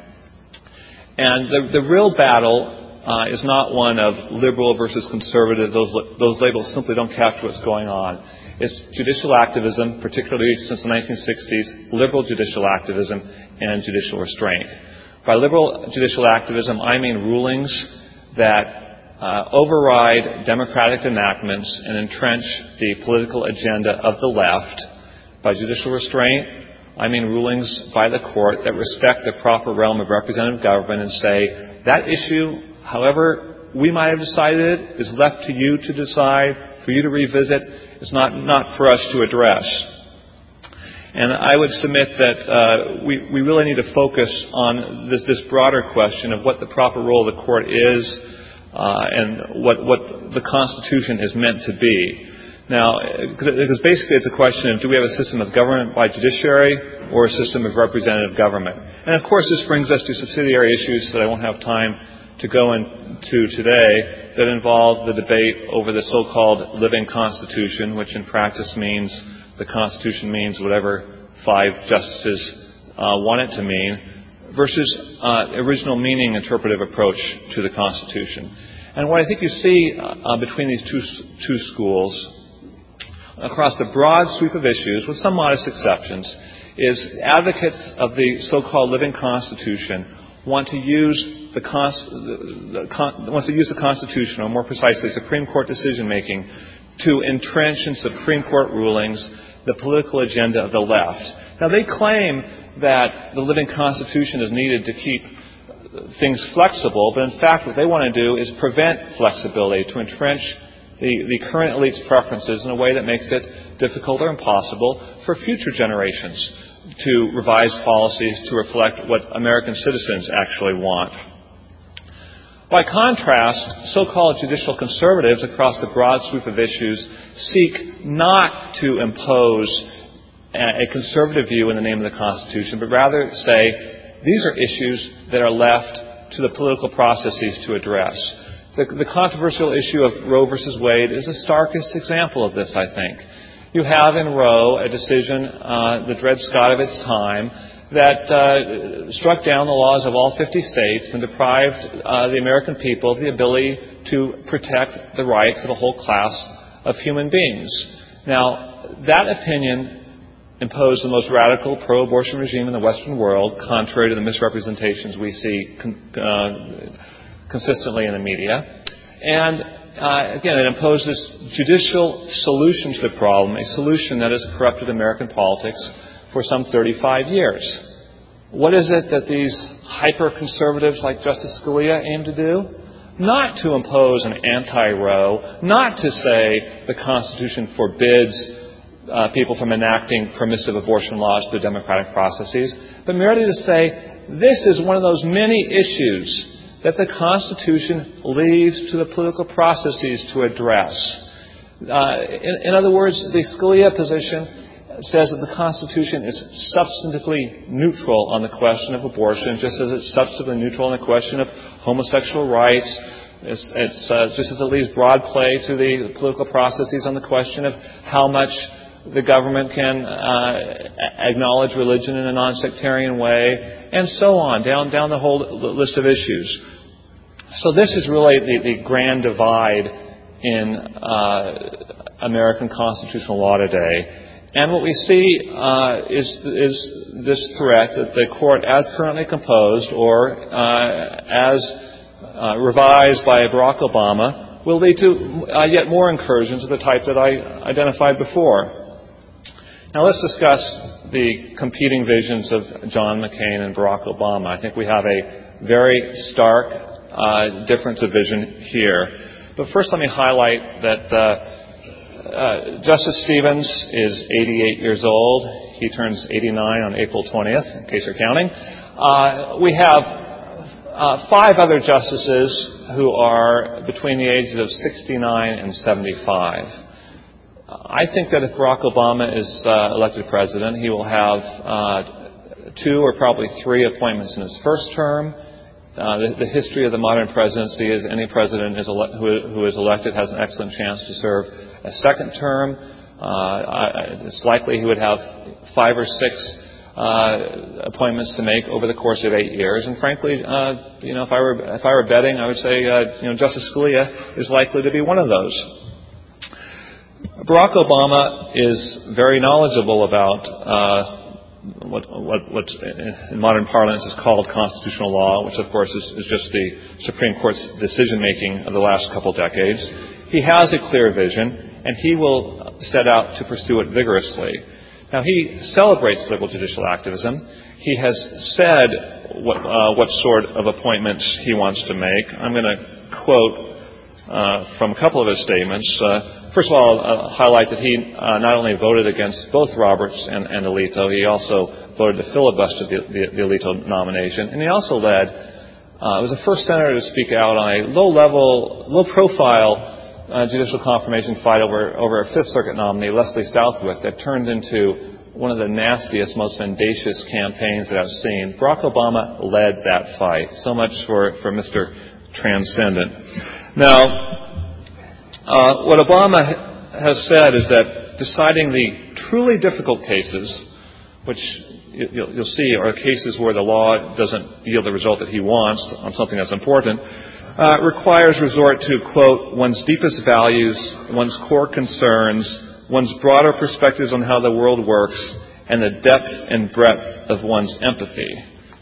And the real battle is not one of liberal versus conservative. Those labels simply don't capture what's going on. It's judicial activism, particularly since the 1960s, liberal judicial activism, and judicial restraint. By liberal judicial activism, I mean rulings that override democratic enactments and entrench the political agenda of the left. By judicial restraint, I mean rulings by the court that respect the proper realm of representative government and say that issue, however we might have decided it, is left to you to decide, for you to revisit. It's not for us to address. And I would submit that we really need to focus on this broader question of what the proper role of the court is and what the Constitution is meant to be. Now, because basically it's a question of do we have a system of government by judiciary or a system of representative government? And of course this brings us to subsidiary issues that I won't have time to go into today that involve the debate over the so-called living Constitution, which in practice means the Constitution means whatever 5 justices want it to mean, versus original meaning interpretive approach to the Constitution. And what I think you see between these two schools across the broad sweep of issues, with some modest exceptions, is advocates of the so-called living Constitution want to use the Constitution, or more precisely, Supreme Court decision-making, to entrench in Supreme Court rulings the political agenda of the left. Now, they claim that the living Constitution is needed to keep things flexible, but in fact what they want to do is prevent flexibility, to entrench the current elite's preferences in a way that makes it difficult or impossible for future generations to revise policies to reflect what American citizens actually want. By contrast, so-called judicial conservatives across the broad sweep of issues seek not to impose a conservative view in the name of the Constitution, but rather say these are issues that are left to the political processes to address. The controversial issue of Roe versus Wade is the starkest example of this, I think. You have in Roe a decision, the Dred Scott of its time, that struck down the laws of all 50 states and deprived the American people of the ability to protect the rights of a whole class of human beings. Now, that opinion imposed the most radical pro-abortion regime in the Western world, contrary to the misrepresentations we see consistently in the media. And again, it imposed this judicial solution to the problem, a solution that has corrupted American politics for some 35 years. What is it that these hyper-conservatives like Justice Scalia aim to do? Not to impose an anti-Roe, not to say the Constitution forbids people from enacting permissive abortion laws through democratic processes, but merely to say this is one of those many issues that the Constitution leaves to the political processes to address. In other words, the Scalia position says that the Constitution is substantively neutral on the question of abortion, just as it's substantively neutral on the question of homosexual rights. It's just as it leaves broad play to the political processes on the question of how much the government can acknowledge religion in a non-sectarian way, and so on, down the whole list of issues. So this is really the grand divide in American constitutional law today. And what we see is this threat that the court, as currently composed or as revised by Barack Obama, will lead to yet more incursions of the type that I identified before. Now let's discuss the competing visions of John McCain and Barack Obama. I think we have a very stark difference of vision here. But first let me highlight that Justice Stevens is 88 years old. He turns 89 on April 20th, in case you're counting. We have 5 other justices who are between the ages of 69 and 75. I think that if Barack Obama is elected president, he will have 2 or probably 3 appointments in his first term. The history of the modern presidency is any president who is elected has an excellent chance to serve a second term. It's likely he would have 5 or 6 appointments to make over the course of 8 years. And frankly, if I were betting, I would say Justice Scalia is likely to be one of those. Barack Obama is very knowledgeable about what in modern parlance is called constitutional law, which of course is just the Supreme Court's decision-making of the last couple decades. He has a clear vision, and he will set out to pursue it vigorously. Now, he celebrates liberal judicial activism. He has said what sort of appointments he wants to make. I'm going to quote from a couple of his statements. First of all, I'll highlight that he not only voted against both Roberts and Alito, he also voted to filibuster the Alito nomination. And he also was the first senator to speak out on a low-profile judicial confirmation fight over a Fifth Circuit nominee, Leslie Southwick, that turned into one of the nastiest, most mendacious campaigns that I've seen. Barack Obama led that fight. So much for Mr. Transcendent. Now, what Obama has said is that deciding the truly difficult cases, which you'll see are cases where the law doesn't yield the result that he wants on something that's important, requires resort to, quote, one's deepest values, one's core concerns, one's broader perspectives on how the world works, and the depth and breadth of one's empathy.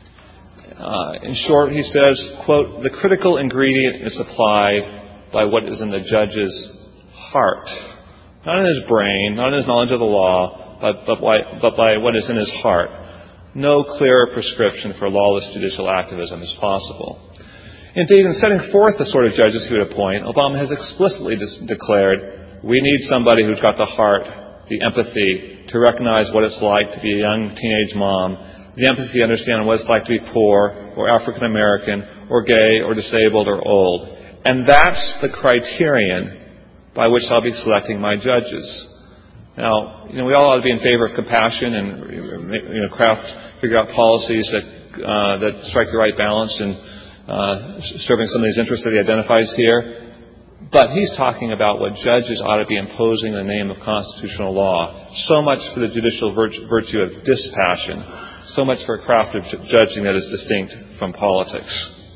In short, he says, quote, the critical ingredient is supplied by what is in the judge's heart. Not in his brain, not in his knowledge of the law, but by what is in his heart. No clearer prescription for lawless judicial activism is possible. Indeed, in setting forth the sort of judges he would appoint, Obama has explicitly declared, we need somebody who's got the heart, the empathy, to recognize what it's like to be a young teenage mom, the empathy to understand what it's like to be poor, or African American, or gay, or disabled, or old. And that's the criterion by which I'll be selecting my judges. Now, we all ought to be in favor of compassion and figure out policies that strike the right balance in serving some of these interests that he identifies here. But he's talking about what judges ought to be imposing in the name of constitutional law. So much for the judicial virtue of dispassion. So much for a craft of judging that is distinct from politics.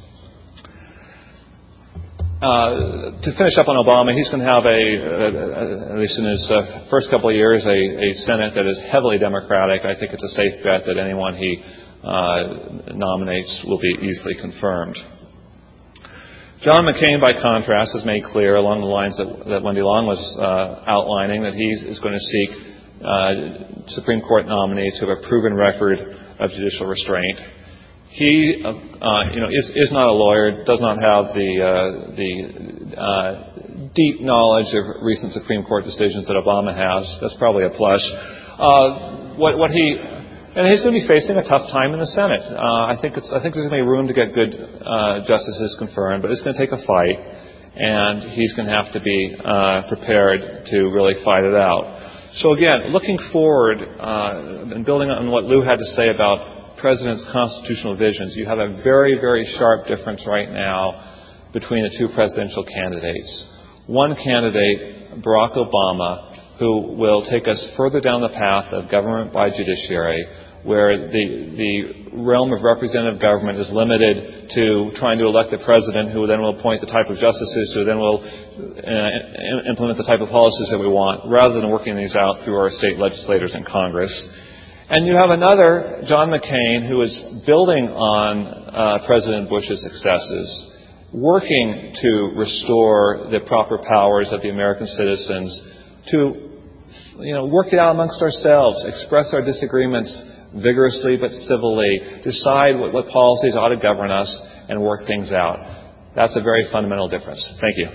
To finish up on Obama, he's going to have at least in his first couple of years, a Senate that is heavily Democratic. I think it's a safe bet that anyone he nominates will be easily confirmed. John McCain, by contrast, has made clear along the lines that Wendy Long was outlining that he is going to seek Supreme Court nominees who have a proven record of judicial restraint. He, is not a lawyer, does not have the deep knowledge of recent Supreme Court decisions that Obama has. That's probably a plus. And he's going to be facing a tough time in the Senate. I think there's going to be room to get good justices confirmed, but it's going to take a fight, and he's going to have to be prepared to really fight it out. So again, looking forward and building on what Lou had to say about President's constitutional visions, you have a very, very sharp difference right now between the two presidential candidates. One candidate, Barack Obama, who will take us further down the path of government by judiciary, where the realm of representative government is limited to trying to elect the president, who then will appoint the type of justices, who then will implement the type of policies that we want, rather than working these out through our state legislators and Congress. And you have another, John McCain, who is building on President Bush's successes, working to restore the proper powers of the American citizens to work it out amongst ourselves, express our disagreements vigorously but civilly, decide what policies ought to govern us, and work things out. That's a very fundamental difference. Thank you.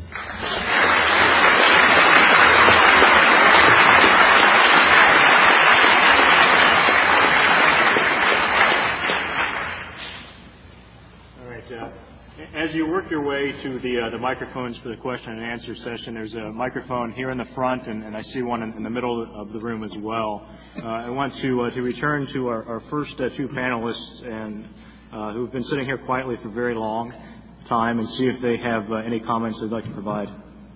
As you work your way to the microphones for the question and answer session, there's a microphone here in the front, and I see one in the middle of the room as well. I want to return to our first two panelists and who've been sitting here quietly for a very long time, and see if they have any comments they'd like to provide.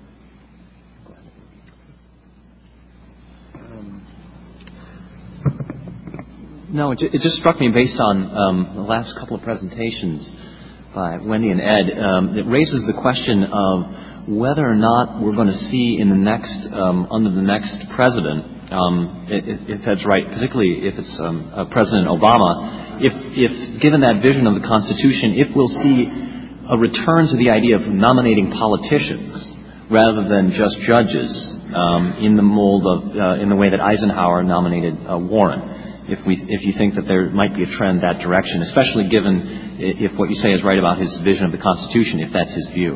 No, it just struck me based on the last couple of presentations by Wendy and Ed. It raises the question of whether or not we're going to see in the next, under the next president, if that's right, particularly if it's President Obama, if given that vision of the Constitution, if we'll see a return to the idea of nominating politicians rather than just judges in the mold of, in the way that Eisenhower nominated Warren. If you think that there might be a trend that direction, especially given if what you say is right about his vision of the Constitution, if that's his view.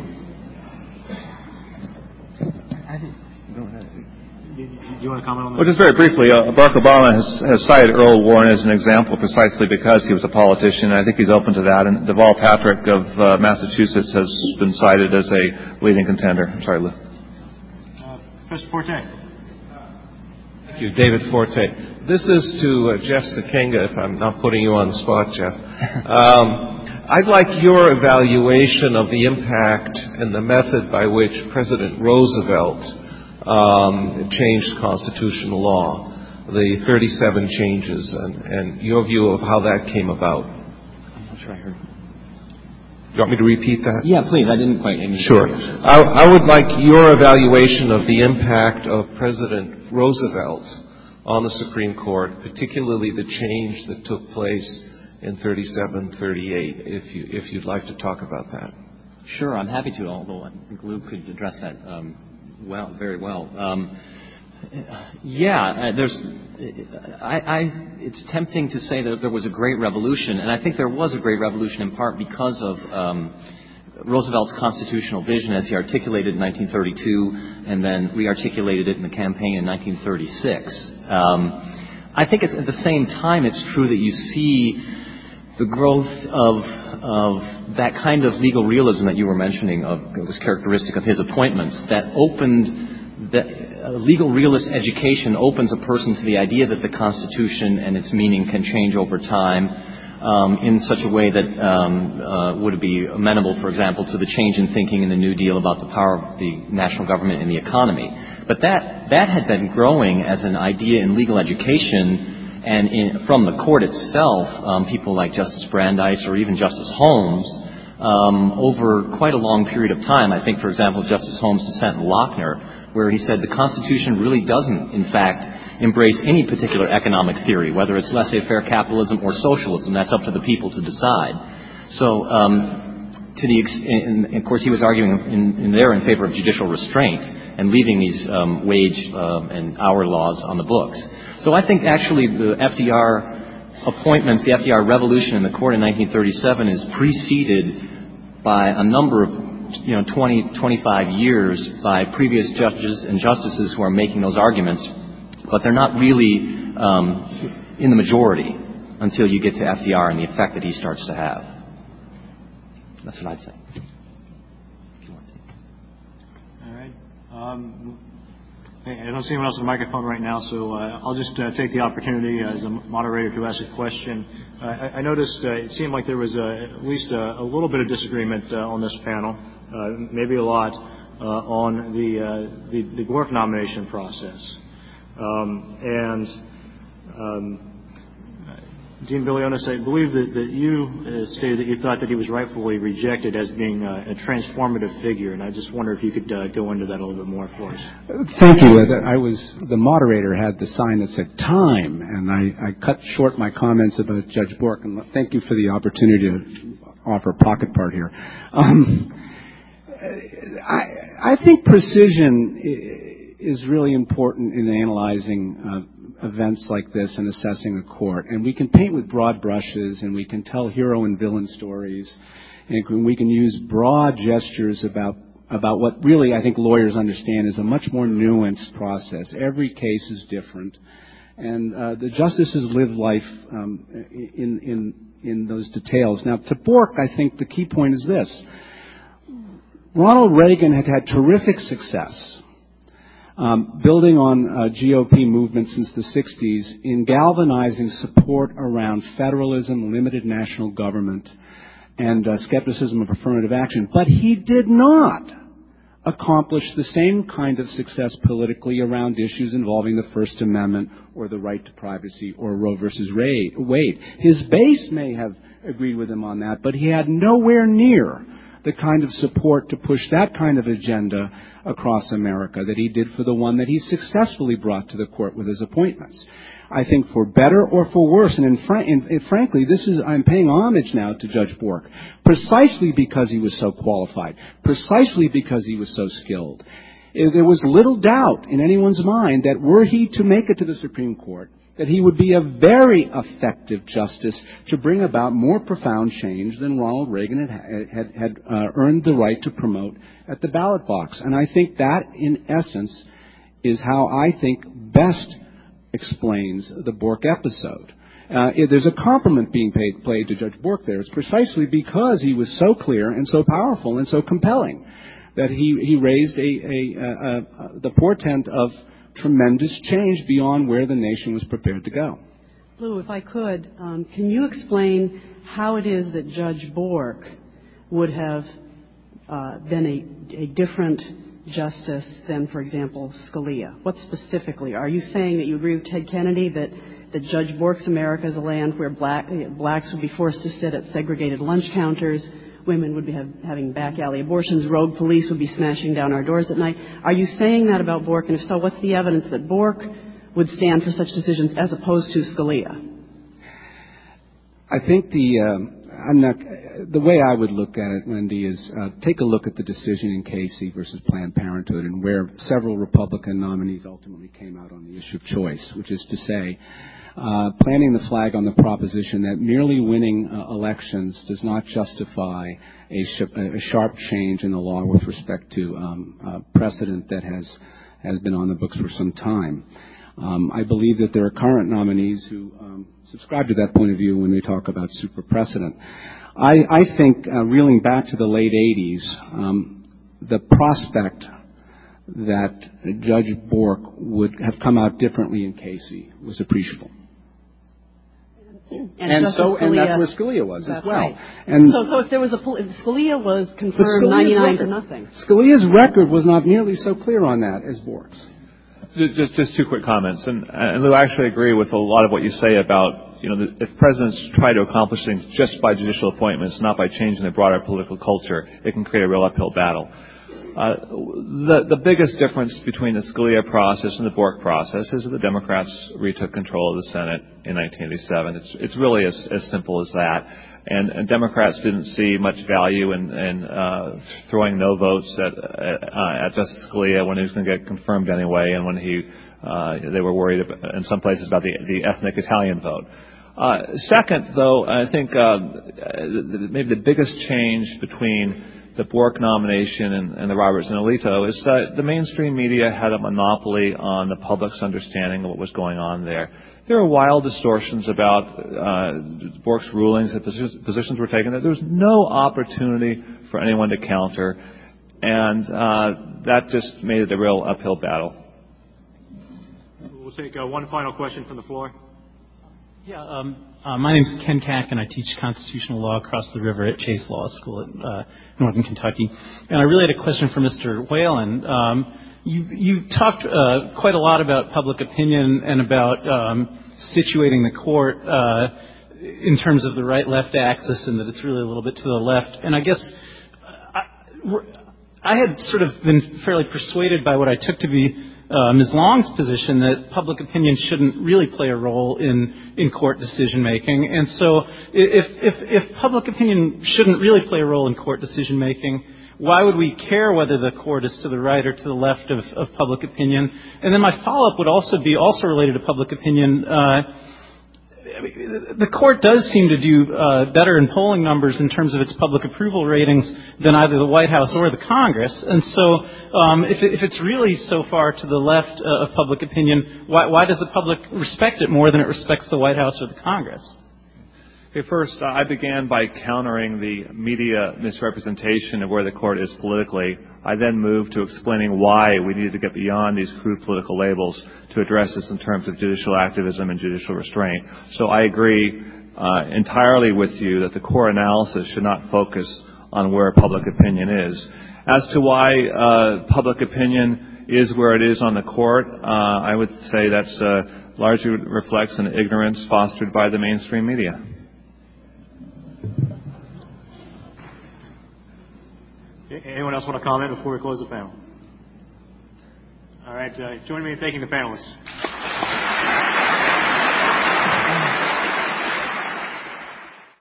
Do you want to comment on that? Well, just very briefly, Barack Obama has cited Earl Warren as an example precisely because he was a politician. I think he's open to that. And Deval Patrick of Massachusetts has been cited as a leading contender. I'm sorry, Lou. Professor Forte. Thank you, David Forte. This is to Jeff Sekenga, if I'm not putting you on the spot, Jeff. I'd like your evaluation of the impact and the method by which President Roosevelt changed constitutional law, the 37 changes, and your view of how that came about. I'm not sure I heard. Do you want me to repeat that? Yeah, please. I didn't quite. Sure. I would like your evaluation of the impact of President Roosevelt on the Supreme Court, particularly the change that took place in 37-38, if you'd like to talk about that. Sure, I'm happy to, although I think Lou could address that very well. It's tempting to say that there was a great revolution, and I think there was a great revolution in part because of Roosevelt's constitutional vision as he articulated in 1932 and then re-articulated it in the campaign in 1936. I think at the same time it's true that you see the growth of that kind of legal realism that you were mentioning that was characteristic of his appointments, that opened legal realist education opens a person to the idea that the Constitution and its meaning can change over time in such a way that would be amenable, for example, to the change in thinking in the New Deal about the power of the national government in the economy. But that had been growing as an idea in legal education and from the court itself, people like Justice Brandeis or even Justice Holmes, over quite a long period of time. I think, for example, Justice Holmes' dissent in Lochner, where he said the Constitution really doesn't, in fact, embrace any particular economic theory, whether it's laissez-faire capitalism or socialism. That's up to the people to decide. So, and of course, he was arguing in favor of judicial restraint and leaving these wage and hour laws on the books. So I think actually the FDR appointments, the FDR revolution in the court in 1937 is preceded by a number of 20, 25 years by previous judges and justices who are making those arguments, but they're not really in the majority until you get to FDR and the effect that he starts to have. That's what I'd say. All right. I don't see anyone else on the microphone right now, so I'll just take the opportunity as a moderator to ask a question. I noticed it seemed like there was at least a little bit of disagreement on this panel, maybe a lot, on the Gorf nomination process. Dean Bilionis, I believe that you stated that you thought that he was rightfully rejected as being a transformative figure, and I just wonder if you could go into that a little bit more for us. Thank you. The moderator had the sign that said time, and I cut short my comments about Judge Bork, and thank you for the opportunity to offer a pocket part here. I think precision is really important in analyzing events like this and assessing a court. And we can paint with broad brushes, and we can tell hero and villain stories, and we can use broad gestures about what really I think lawyers understand is a much more nuanced process. Every case is different, and the justices live life in those details. Now, to Bork, I think the key point is this. Ronald Reagan had terrific success building on GOP movement since the 60s in galvanizing support around federalism, limited national government, and skepticism of affirmative action. But he did not accomplish the same kind of success politically around issues involving the First Amendment or the right to privacy or Roe versus Wade. His base may have agreed with him on that, but he had nowhere near the kind of support to push that kind of agenda across America that he did for the one that he successfully brought to the court with his appointments. I think for better or for worse, and frankly, I'm paying homage now to Judge Bork, precisely because he was so qualified, precisely because he was so skilled. There was little doubt in anyone's mind that were he to make it to the Supreme Court, that he would be a very effective justice to bring about more profound change than Ronald Reagan had earned the right to promote at the ballot box. And I think that, in essence, is how I think best explains the Bork episode. There's a compliment being played to Judge Bork there. It's precisely because he was so clear and so powerful and so compelling that he raised the portent of tremendous change beyond where the nation was prepared to go. Lou, if I could, can you explain how it is that Judge Bork would have been a different justice than, for example, Scalia? What specifically? Are you saying that you agree with Ted Kennedy that Judge Bork's America is a land where blacks would be forced to sit at segregated lunch counters, women would be having back alley abortions, rogue police would be smashing down our doors at night? Are you saying that about Bork? And if so, what's the evidence that Bork would stand for such decisions as opposed to Scalia? I think the way I would look at it, Wendy, is take a look at the decision in Casey versus Planned Parenthood and where several Republican nominees ultimately came out on the issue of choice, which is to say, planting the flag on the proposition that merely winning elections does not justify a sharp change in the law with respect to precedent that has been on the books for some time. I believe that there are current nominees who subscribe to that point of view when they talk about super precedent. I think, reeling back to the late 80s, the prospect that Judge Bork would have come out differently in Casey was appreciable. And that's where Scalia was as well. Right. And so if there was Scalia was confirmed 99 to nothing. Scalia's record was not nearly so clear on that as Bork's. Just two quick comments, and Lou, I actually agree with a lot of what you say about, if presidents try to accomplish things just by judicial appointments, not by changing the broader political culture, it can create a real uphill battle. The biggest difference between the Scalia process and the Bork process is that the Democrats retook control of the Senate in 1987. It's really as simple as that. And Democrats didn't see much value in throwing no votes at Justice Scalia when he was going to get confirmed anyway, and when they were worried in some places about the ethnic Italian vote. Second, though, I think maybe the biggest change between the Bork nomination and the Roberts and Alito is that the mainstream media had a monopoly on the public's understanding of what was going on there. There are wild distortions about Bork's rulings, that positions were taken, that there was no opportunity for anyone to counter, and that just made it a real uphill battle. We'll take one final question from the floor. Yeah, my name is Ken Kack, and I teach constitutional law across the river at Chase Law School at Northern Kentucky. And I really had a question for Mr. Whalen. You talked quite a lot about public opinion and about situating the court in terms of the right-left axis, and that it's really a little bit to the left. And I guess I had sort of been fairly persuaded by what I took to be Ms. Long's position that public opinion shouldn't really play a role in court decision making. And so if public opinion shouldn't really play a role in court decision making, why would we care whether the court is to the right or to the left of public opinion? And then my follow-up would also be related to public opinion. The court does seem to do better in polling numbers in terms of its public approval ratings than either the White House or the Congress. And so if it's really so far to the left of public opinion, why does the public respect it more than it respects the White House or the Congress? Okay, first, I began by countering the media misrepresentation of where the court is politically. I then moved to explaining why we needed to get beyond these crude political labels to address this in terms of judicial activism and judicial restraint. So I agree entirely with you that the core analysis should not focus on where public opinion is. As to why public opinion is where it is on the court, I would say that's largely reflects an ignorance fostered by the mainstream media. Anyone else want to comment before we close the panel? All right, join me in thanking the panelists.